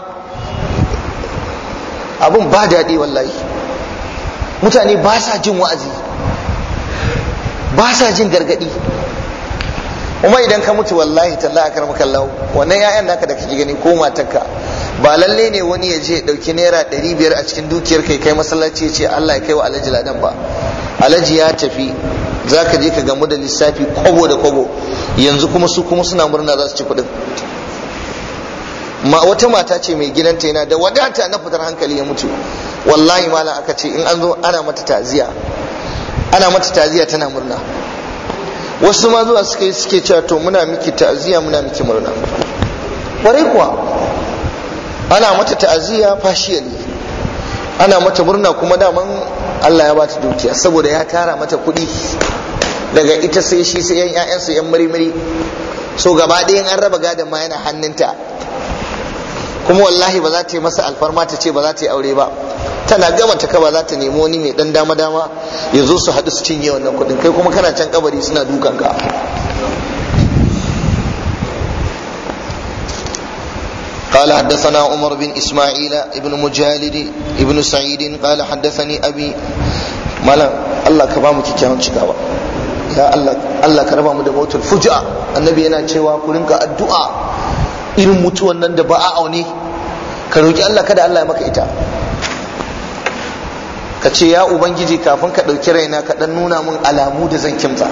abun ba daɗi wallahi. Mutane ba sa jin wa'azi, ba sa jin gargadi. Kuma idan ka mutu wallahi tallahi akramaka Allah, wannan ƴaƴan naka da kake gani ko matarka, ba lalle ne wani ya je dauki naira 500 a cikin dukiyar kai masallaci ya ce Allah ya kai wa Alhaji ladan ba. Alhaji ya tafi, zaka je ka gamu da lissafi kwabo da kwabo. Yanzu kuma su kuma suna murna za su ci kuɗin. Wata mata ce mai gidanta yana da wadata na fitar hankali ya mutu, wallahi malam aka ce in an zo ana mata ta'ziya tana murna. Wasu ma zuwa suke cewa to muna miki ta'ziya, muna miki murna. Kwarai kuwa ana mata ta'ziya fashiyali, ana mata murna kuma daman Allah ya bata dukiya saboda ya tara mata kuɗi, daga ita sai shi sai yan ƴaƴansu yan marimari, so gaba ɗayan an raba gadon ma yana hannunta. Kuma wallahi ba za ta yi masa alfarma ta ce ba za ta yi aure ba, tana gama ta kaba za ta nemi wani mai dan dama dama ya zo su haɗu su cinye wannan kuɗin, kai kuma kana can kabari suna dukan ka. قال حدثنا عمر بن إسماعيل ابن مجالد ابن سعيد قال حدثني أبي مالا الله كبامو كيكيان شكاوا يا الله كربا mu da mautul fujaa. Annabi yana cewa ku rinka addu'a irin mutuwan nan da ba a aune, ka roki Allah kada Allah ya maka ita. Ka ce ya ubangiji kafin ka dauki raina ka dan nuna min alamu da zan kimtsa,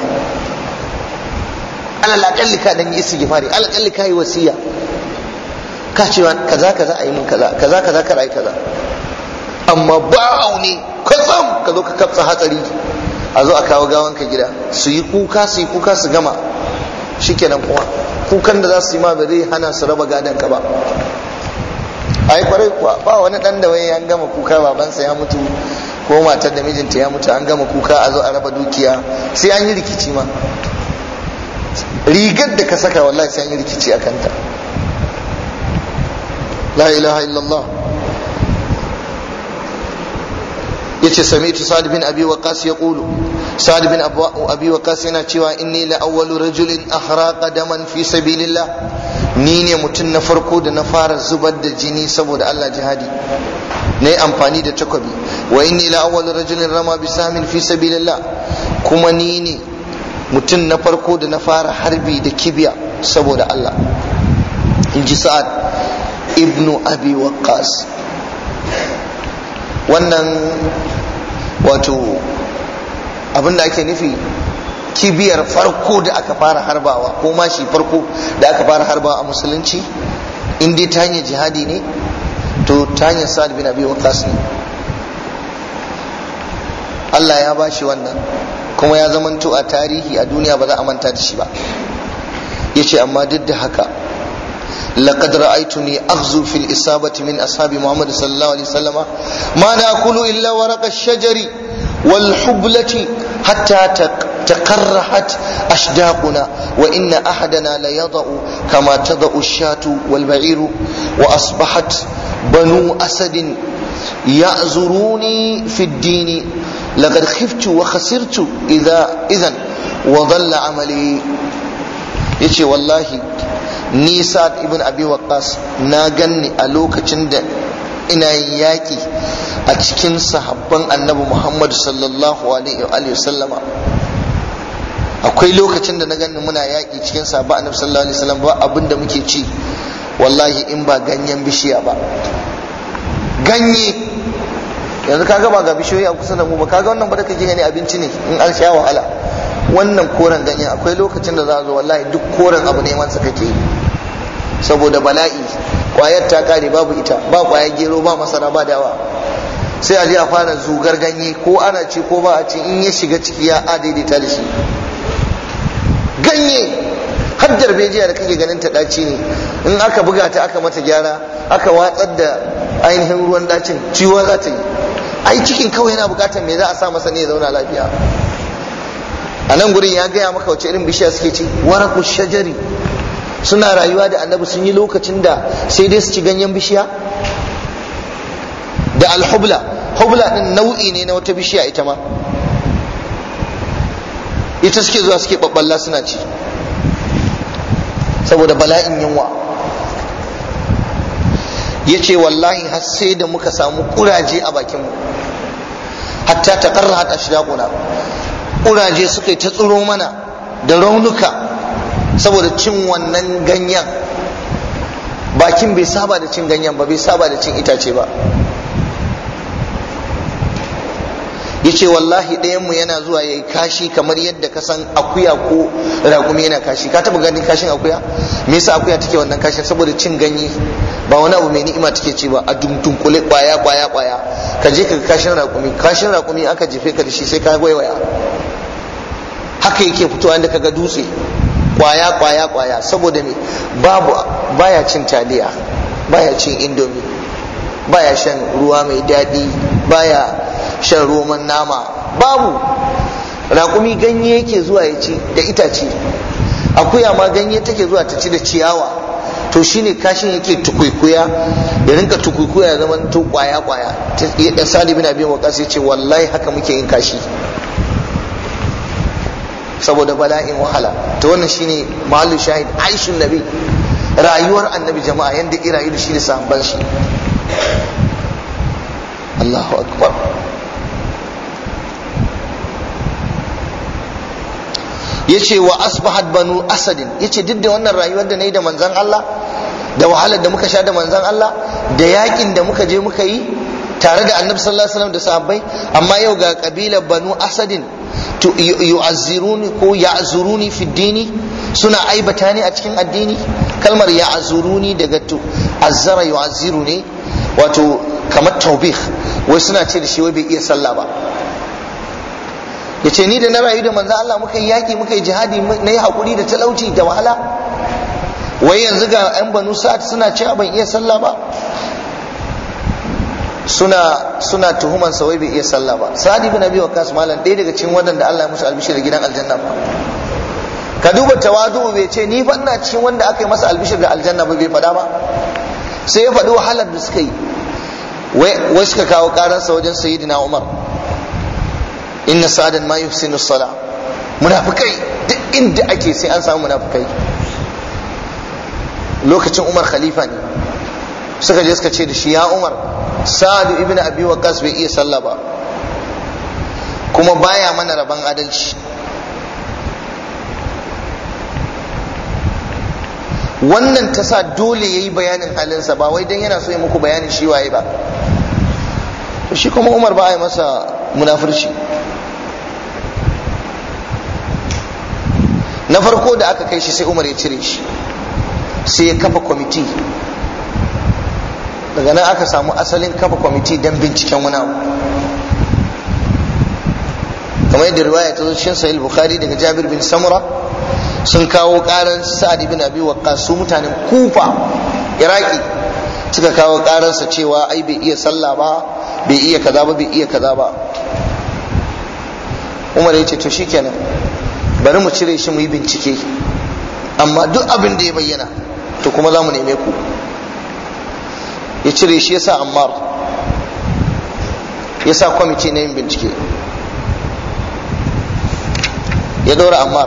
alal akalli ka dan yi istighfari, alal akalli ka yi wasiya, ka cewa kaza kaza a yi min kaza kaza kaza kar ai kaza. Amma ba aune kwatsam ka zo ka kafsa hatsari, a zo a kawo gawan ka gida, su yi kuka su gama, shikenan kuma kukan da za su yi ma ba zai hana su raba gadon ka ba. Ai kwarai kuwa ba wani dan da wai an gama kuka babansa ya mutu ko matar da mijinta ya mutu an gama kuka a zo a raba dukiya, sai an yi rikici ma. Rigar da ka saka wallahi sai an yi rikici a kanta. La ilaha illallah. yace sami'tu Sa'd bin Abi Waqqas yaqulu, Sa'd bin Abi Waqqas yana cewa inni la awwalu rajulin ahraqa daman fi sabilillah, ni ne mutum na farko da na fara zubar da jini saboda Allah, jihadi nayi amfani da takobi. Wa inni la awwalu rajulin rama bi samin fi sabilillah, kuma ni ne mutum na farko da na fara harbi da kibiya saboda Allah, inji Sa'ad ibnu Abi Waqqas. Wannan wato abinda ake nufi, kibiyar farko da aka fara harbawa ko mashi farko da aka fara harbawa a musulunci, in dai ta hanyar jihadi ne, to ta hanyar Sa'ad bin Abi Waqqas ne. Allah ya bashi wannan kuma ya zamanto a tarihi a duniya, ba za a manta da shi ba. Yace amma duk da haka, لقد رأيتني أغزو في الإصابة من أصحاب محمد صلى الله عليه وسلم ما نأكل إلا ورق الشجر والحبلة حتى تقرحت أشداقنا وإن أحدنا ليضع كما تضع الشاة والبعير وأصبحت بنو أسد يأزروني في الدين لقد خفت وخسرت إذا وضل عملي. yace wallahi ni Sa'ad ibn Abi Waqqas na ganni a lokacin da ina yaki a cikin sahabban Annabi Muhammad sallallahu alaihi wa sallama. Akwai lokacin da na ganni muna yaki cikin sahabban Annabi sallallahu alaihi wa sallam, ba abinda muke ci wallahi in ba ganyen bishiya ba. Ganye yanzu kaga ba ga bishiyoyi a kusa da mu ba, kaga wannan ba da kake gani abinci ne in an sha wahala. Wannan koren ganye akwai lokacin da za a zo wallahi duk koren abu neman sa kake yi saboda bala'i. Kwayar ta kare babu ita, ba kwayar gero, ba masara, ba dawa, sai a je a fara zugar ganye, ko ana ci ko ba a ci, in ya shiga ciki ya daidaita da shi. Ganye har darbejiya da kake ganin ta daci ne, in aka buga ta aka mata gyara aka watsar da ainihin ruwan dacin ciwo za ta yi. Ai cikin kawai yana bukatar me za a sa masa ne ya zauna lafiya. A nan gurin ya gaya maka wace irin bishiya suke ci, waraku shajari. Suna rayuwa da Annabi, sun yi lokacin da sai dai su ci ganyen bishiya. Da alhubla, hubla din nau'i ne na wata bishiya ita ma, ita suke zuwa suke babballa suna ci saboda bala'in yunwa. yace wallahi har sai da muka samu kuraje a bakinmu, hatta taqarrahat ashdaquna, kuraje suka yi ta tsiro mana da raunuka saboda cin wannan ganyen. Bakin bai saba da cin ganyen ba, bai saba da cin itace ba. yace wallahi ɗayanmu yana zuwa yayi kashi kamar yadda ka san akuya ko raƙumi yana kashi. Ka taba ganin kashin akuya? Me yasa akuya take wannan kashin? Saboda cin ganye, ba wani abu mai ni'ima take ci ba, a duntunkule kwaya. Ka je ka kashin raƙumi aka jefe ka da shi sai ka waiwaya, haka yake fitowa inda kaga dutse, kwaya. Saboda me? Baya cin taliya, baya cin indomi, baya shan ruwa mai daɗi, baya shan roman nama, babu. Raƙumi ganye yake zuwa ya ci da itace, akuya ma ganye take zuwa ta ci da ciyawa. To shine kashin yake tukuikuya, da rinka tukuikuya ya zama to kwaya. Ya Sa'ad bin Abi Waqqas yace wallahi haka muke yin kashi saboda bala'in wahala. To wannan shine mahallu shahid, aishin nabi, rayuwar Annabi jama'a, yanda irayu da shi da sahabban shi. Allahu akbar. yace wa asbahat banu asadin, yace duk da wannan rayuwar da nayi da manzon Allah, da wahalar da muka sha da manzon Allah, da yakin da muka je muka yi tare da Annabi sallallahu alaihi wasallam da sahabbai, amma yau ga kabilar banu asadin yu'azziruni ko ya'zuruni fi dini, suna aibata ni a cikin addini. Kalmar ya'zuruni daga azzara yu'azziru ne, wato kamar taubih, wai suna ce da shi wai bai iya sallah ba. yace ni da na rayu da manzo Allah muka yi yaki, muka yi jihadi, na yi hakuri da talauci da wahala, wai yanzu ga yan banu Sa'ad suna cewa ban iya sallah ba, suna tuhuman sa wai bai iya sallah ba. Sa'ad ibn Abi Waqqas malam, ɗaya daga cikin wadanda Allah ya musu albishir da gidan aljanna ba. Ka duba tawadu, bai ce ni fa ina cikin wanda aka yi masa albishir da aljanna ba, bai faɗa ba. Sai ya faɗi wahalar da suka yi. Wai suka kawo karansa wajen sayyidina Umar, inna sa'adan ma yuhsinu as-sala. Munafikai duk inda ake sai an samu munafikai. Lokacin Umar khalifa ne, suka je suka ce da shi, ya Umar, Sa'ad ibn Abi Waqqas bai iya sallah ba, kuma baya mana rabon adalci. Wannan ta sa dole yayi bayanin halinsa, ba wai dan yana so ya muku bayanin shi waye ba. To shi kuma Umar ba ya masa munafurci. Na farko da aka kai shi sai Umar ya cire shi, sai ya kafa kwamiti. Daga nan aka samu asalin kafa kwamiti don binciken wani abu, kamar yadda riwaya ta zo cikin Sahih Bukhari daga Jabir bin Samura, sun kawo karar Sa'ad ibn Abi Waqqas, su mutanen Kufa, Iraki, suka kawo kararsa cewa ai bai iya sallah ba, bai iya kaza ba, bai iya kaza ba. Umar ya ce to shikenan bari mu cire shi mu yi bincike, amma duk abin da ya bayyana to kuma za mu neme ku. Ya cire shi, yasa Ammar, yasa kwamiti na yin bincike, ya daura Ammar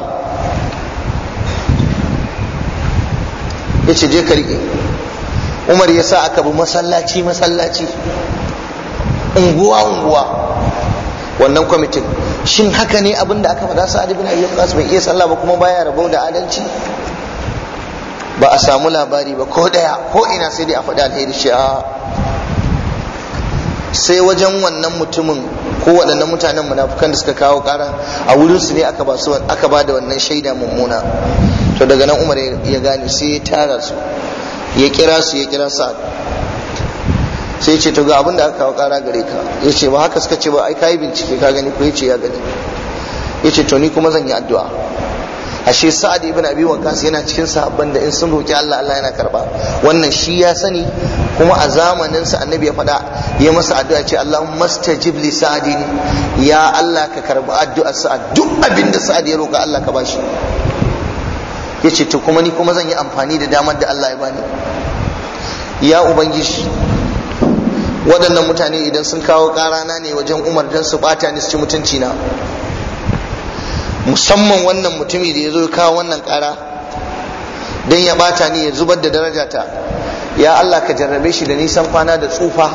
ya ce je ka riƙe. Umar ya sa aka bi masallaci masallaci, unguwa unguwa, wannan kwamitin. Shin haka ne abin da aka faɗa Sa'ad ibn Abi Waqqas bai iya sallah ba kuma baya rabo da adalci? Ba a samu labari ba ko daya, ko ina sai dai a faɗi alheri shi. Sai wajen wannan mutumin ko waɗannan mutanen munafukan da suka kawo ƙara, a wurin su ne aka ba da wannan shaida mummuna. To daga nan Umar ya gane, sai ya tara su, ya kira Sa'ad, sai ce to ga abin da aka kawo ƙara gare ka. Ya ce ba haka suka ce ba, ai kayi bincike ka gani ko? Ya ce ya gani. Ya ce to ni kuma zan yi addu'a. Ashe Sa'ad ibn Abi Waqqas yana cikin sahabban da in sun roki Allah, Allah yana karba. Wannan shi ya sani, kuma a zamanin sa Annabi ya faɗa, ya masa addu'a ce Allahumma stajib li Sa'adin, ya Allah ka karba addu'ar Sa'ad, duk abin da Sa'ad ya roka Allah ka bashi. Yace to kuma ni kuma zan yi amfani da damar da Allah ya bani. Ya ubangiji, waɗannan mutane idan sun kawo ƙarana ne wajen Umar dan su bata ni, su ci mutunci na, musamman wannan mutumi da ya zo ya kawo wannan ƙara don ya bata ni, ya zubar da darajata. Ya Allah ka jarrabe shi da nisan kwana da tsufa,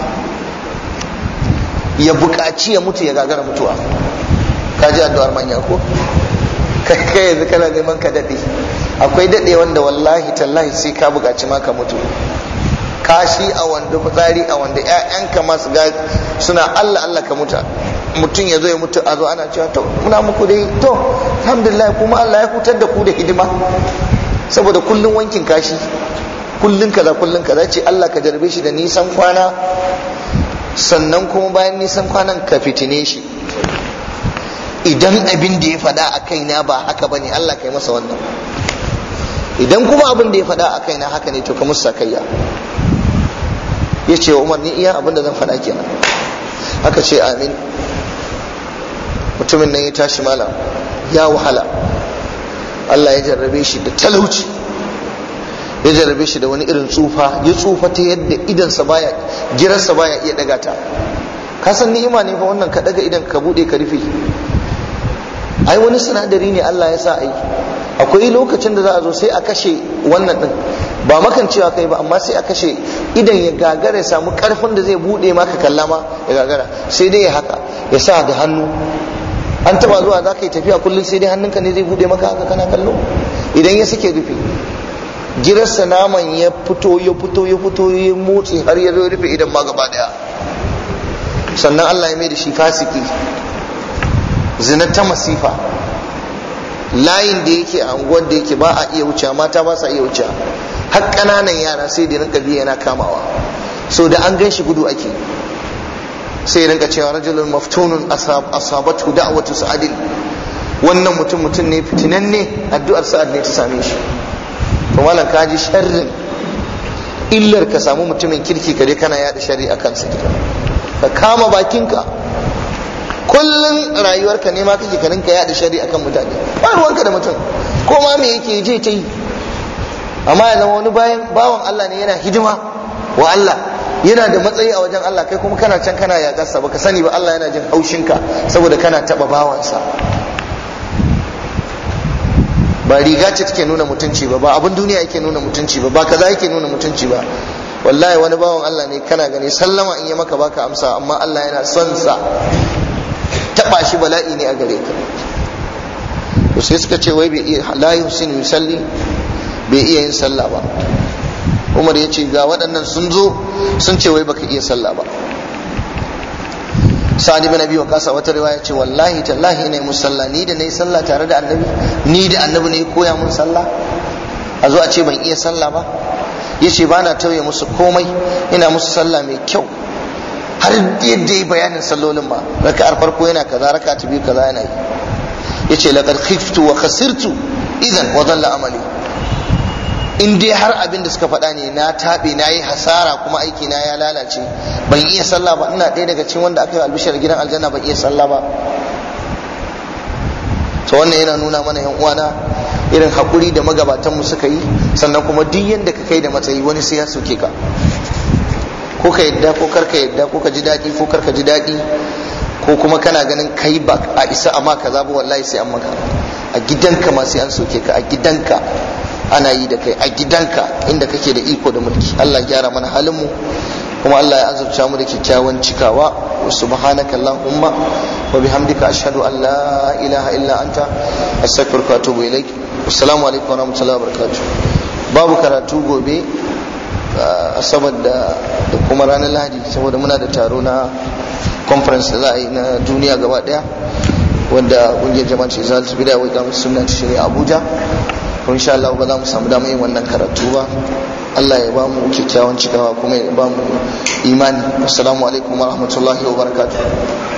ya buƙaci ya mutu ya gagara mutuwa. Ka ji addu'ar manya ko? Kai yanzu kana neman ka daɗe, akwai daɗe wanda wallahi tallahi sai ka buƙaci ma ka mutu. Kashi a wanda, fitsari a wanda, ƴaƴanka masu ga suna Allah Allah ka mutu. Mutum ya zo ya mutu, a zo ana cewa to muna muku dai, to alhamdulillah, kuma Allah ya hutar da ku da hidima, saboda kullun wankin kashi, kullun kaza ce Allah ka jarbe shi da nisan kwana, sannan kuma bayan nisan kwanan ka fitine shi. Idan abin da ya faɗa a kaina ba haka bane, Allah ka yi masa wannan. Idan kuma abin da ya faɗa a kaina haka ne, to ka musa kayya. Ya ce wa Umar, ni iya abin da zan faɗa kenan. Aka ce amin. Mutumin nan ya tashi malam, ya wahala. Allah ya jarrabe shi da talauci, ya jarrabe shi da wani irin tsufa, ya tsufa ta yadda idansa baya, girarsa baya iya daga ta. Ka san ni'ima ne fa wannan, ka daga idan ka bude ka rufe. Ai wani sinadari ne Allah ya sa ai. Akwai lokacin da za a zo sai a kashe wannan din, ba makan cewa kai ba, amma sai a kashe idan ya gagara, ya samu karfin da zai bude maka kalla ma ya gagara, sai dai ya haka, ya sa da hannu. An taba zuwa za ka yi tafiya kullum sai dai hannunka ne zai bude maka haka kana kallo. Idan ya sake rufe, girarsa naman ya fito ya motsi har ya zo rufe idan ma gaba daya. Sannan Allah ya mai da shi fasiki, zina ta masifa. Layin da yake a unguwar da yake ba a iya wuce, mata ba sa iya wuce, har ƙananan yara sai da rinka biya yana kamawa. So da an gan shi gudu ake, sai ya rinka cewa rajulun maftunun asabatu da'watu Sa'adin, wannan mutum ne fitinanne, addu'ar Sa'ad ne ta same shi. To malam ka ji sharrin, illar ka samu mutumin kirki ka dai kana yada sharri akan sa, ka kama bakinka. Kullun rayuwarka ne ma kake ka rinka yada sharri akan mutane, ba ruwanka da mutum ko ma me yake je ta yi. Amma ya zama wani bawan Allah ne, yana hidima wa Allah, yana da matsayi a wajen Allah, kai kuma kana can kana yaƙarsa, baka sani ba Allah yana jin haushinka saboda kana taɓa bawansa. Ba riga ce take nuna mutunci ba, ba abin duniya yake nuna mutunci ba, ba kaza yake nuna mutunci ba. Wallahi wani bawan Allah ne kana gani sallama in ya maka baka amsa, amma Allah yana son sa, taɓa shi bala'i ne a gare ka. To sai suka ce wai bai iya, la yusin yusalli, bai iya yin sallah ba. Umar ya ce ga waɗannan sun zo sun ce wai baka iya sallah ba. Sa'ad ibn Abi Waqqas wata riwaya ce wallahi tallahi ne musalla, ni da nayi sallah tare da Annabi, ni da Annabi ne ya koya mun sallah, a zo a ce ban iya sallah ba. Yace ba na tauye musu komai, ina musu sallah mai kyau, har yadda yi bayanin sallolin ba. Raka'ar farko yana kaza, raka'a ta biyu kaza yana yi. Yace laqad khiftu wa khasirtu idan wa dhalla amali. In dai har abin da suka faɗa ne na taɓe, na yi hasara, kuma aiki na ya lalace, ban iya sallah ba, ina ɗaya daga cikin wanda aka yi albishar gidan aljanna ban iya sallah ba. to wannan yana nuna mana yan uwana irin hakuri da magabatan mu suka yi, sannan kuma duk yanda ka kai da matsayi wani sai ya soke ka, ko ka yadda ko kar ka yadda, ko ka ji daɗi ko kar ka ji daɗi, ko kuma kana ganin kai ba a isa amma kaza ba, wallahi sai an maka. A gidanka ma sai an soke ka, a gidanka ana yi da kai, a gidanka inda kake da iko da mulki. Allah ya gyara mana halin mu, kuma Allah ya azurta mu da kyakkyawan cikawa. Wa subhanaka allahumma wa bihamdika ashhadu an la ilaha illa anta astaghfiruka wa atubu ilaik. Assalamu alaikum wa rahmatullahi wa barakatuh. Babu karatu gobe asabar da kuma ranar Lahadi, saboda muna da taro na conference da za a yi na duniya gaba daya, wanda kungiyar jama'a ce za ta bida wai ga sunna shirya Abuja. Insha Allah ba za mu samu damar yin wannan karatu ba. Allah ya ba mu kyakkyawan cikawa kuma ya ba mu imani. Assalamu alaikum wa rahmatullahi wa barakatuh.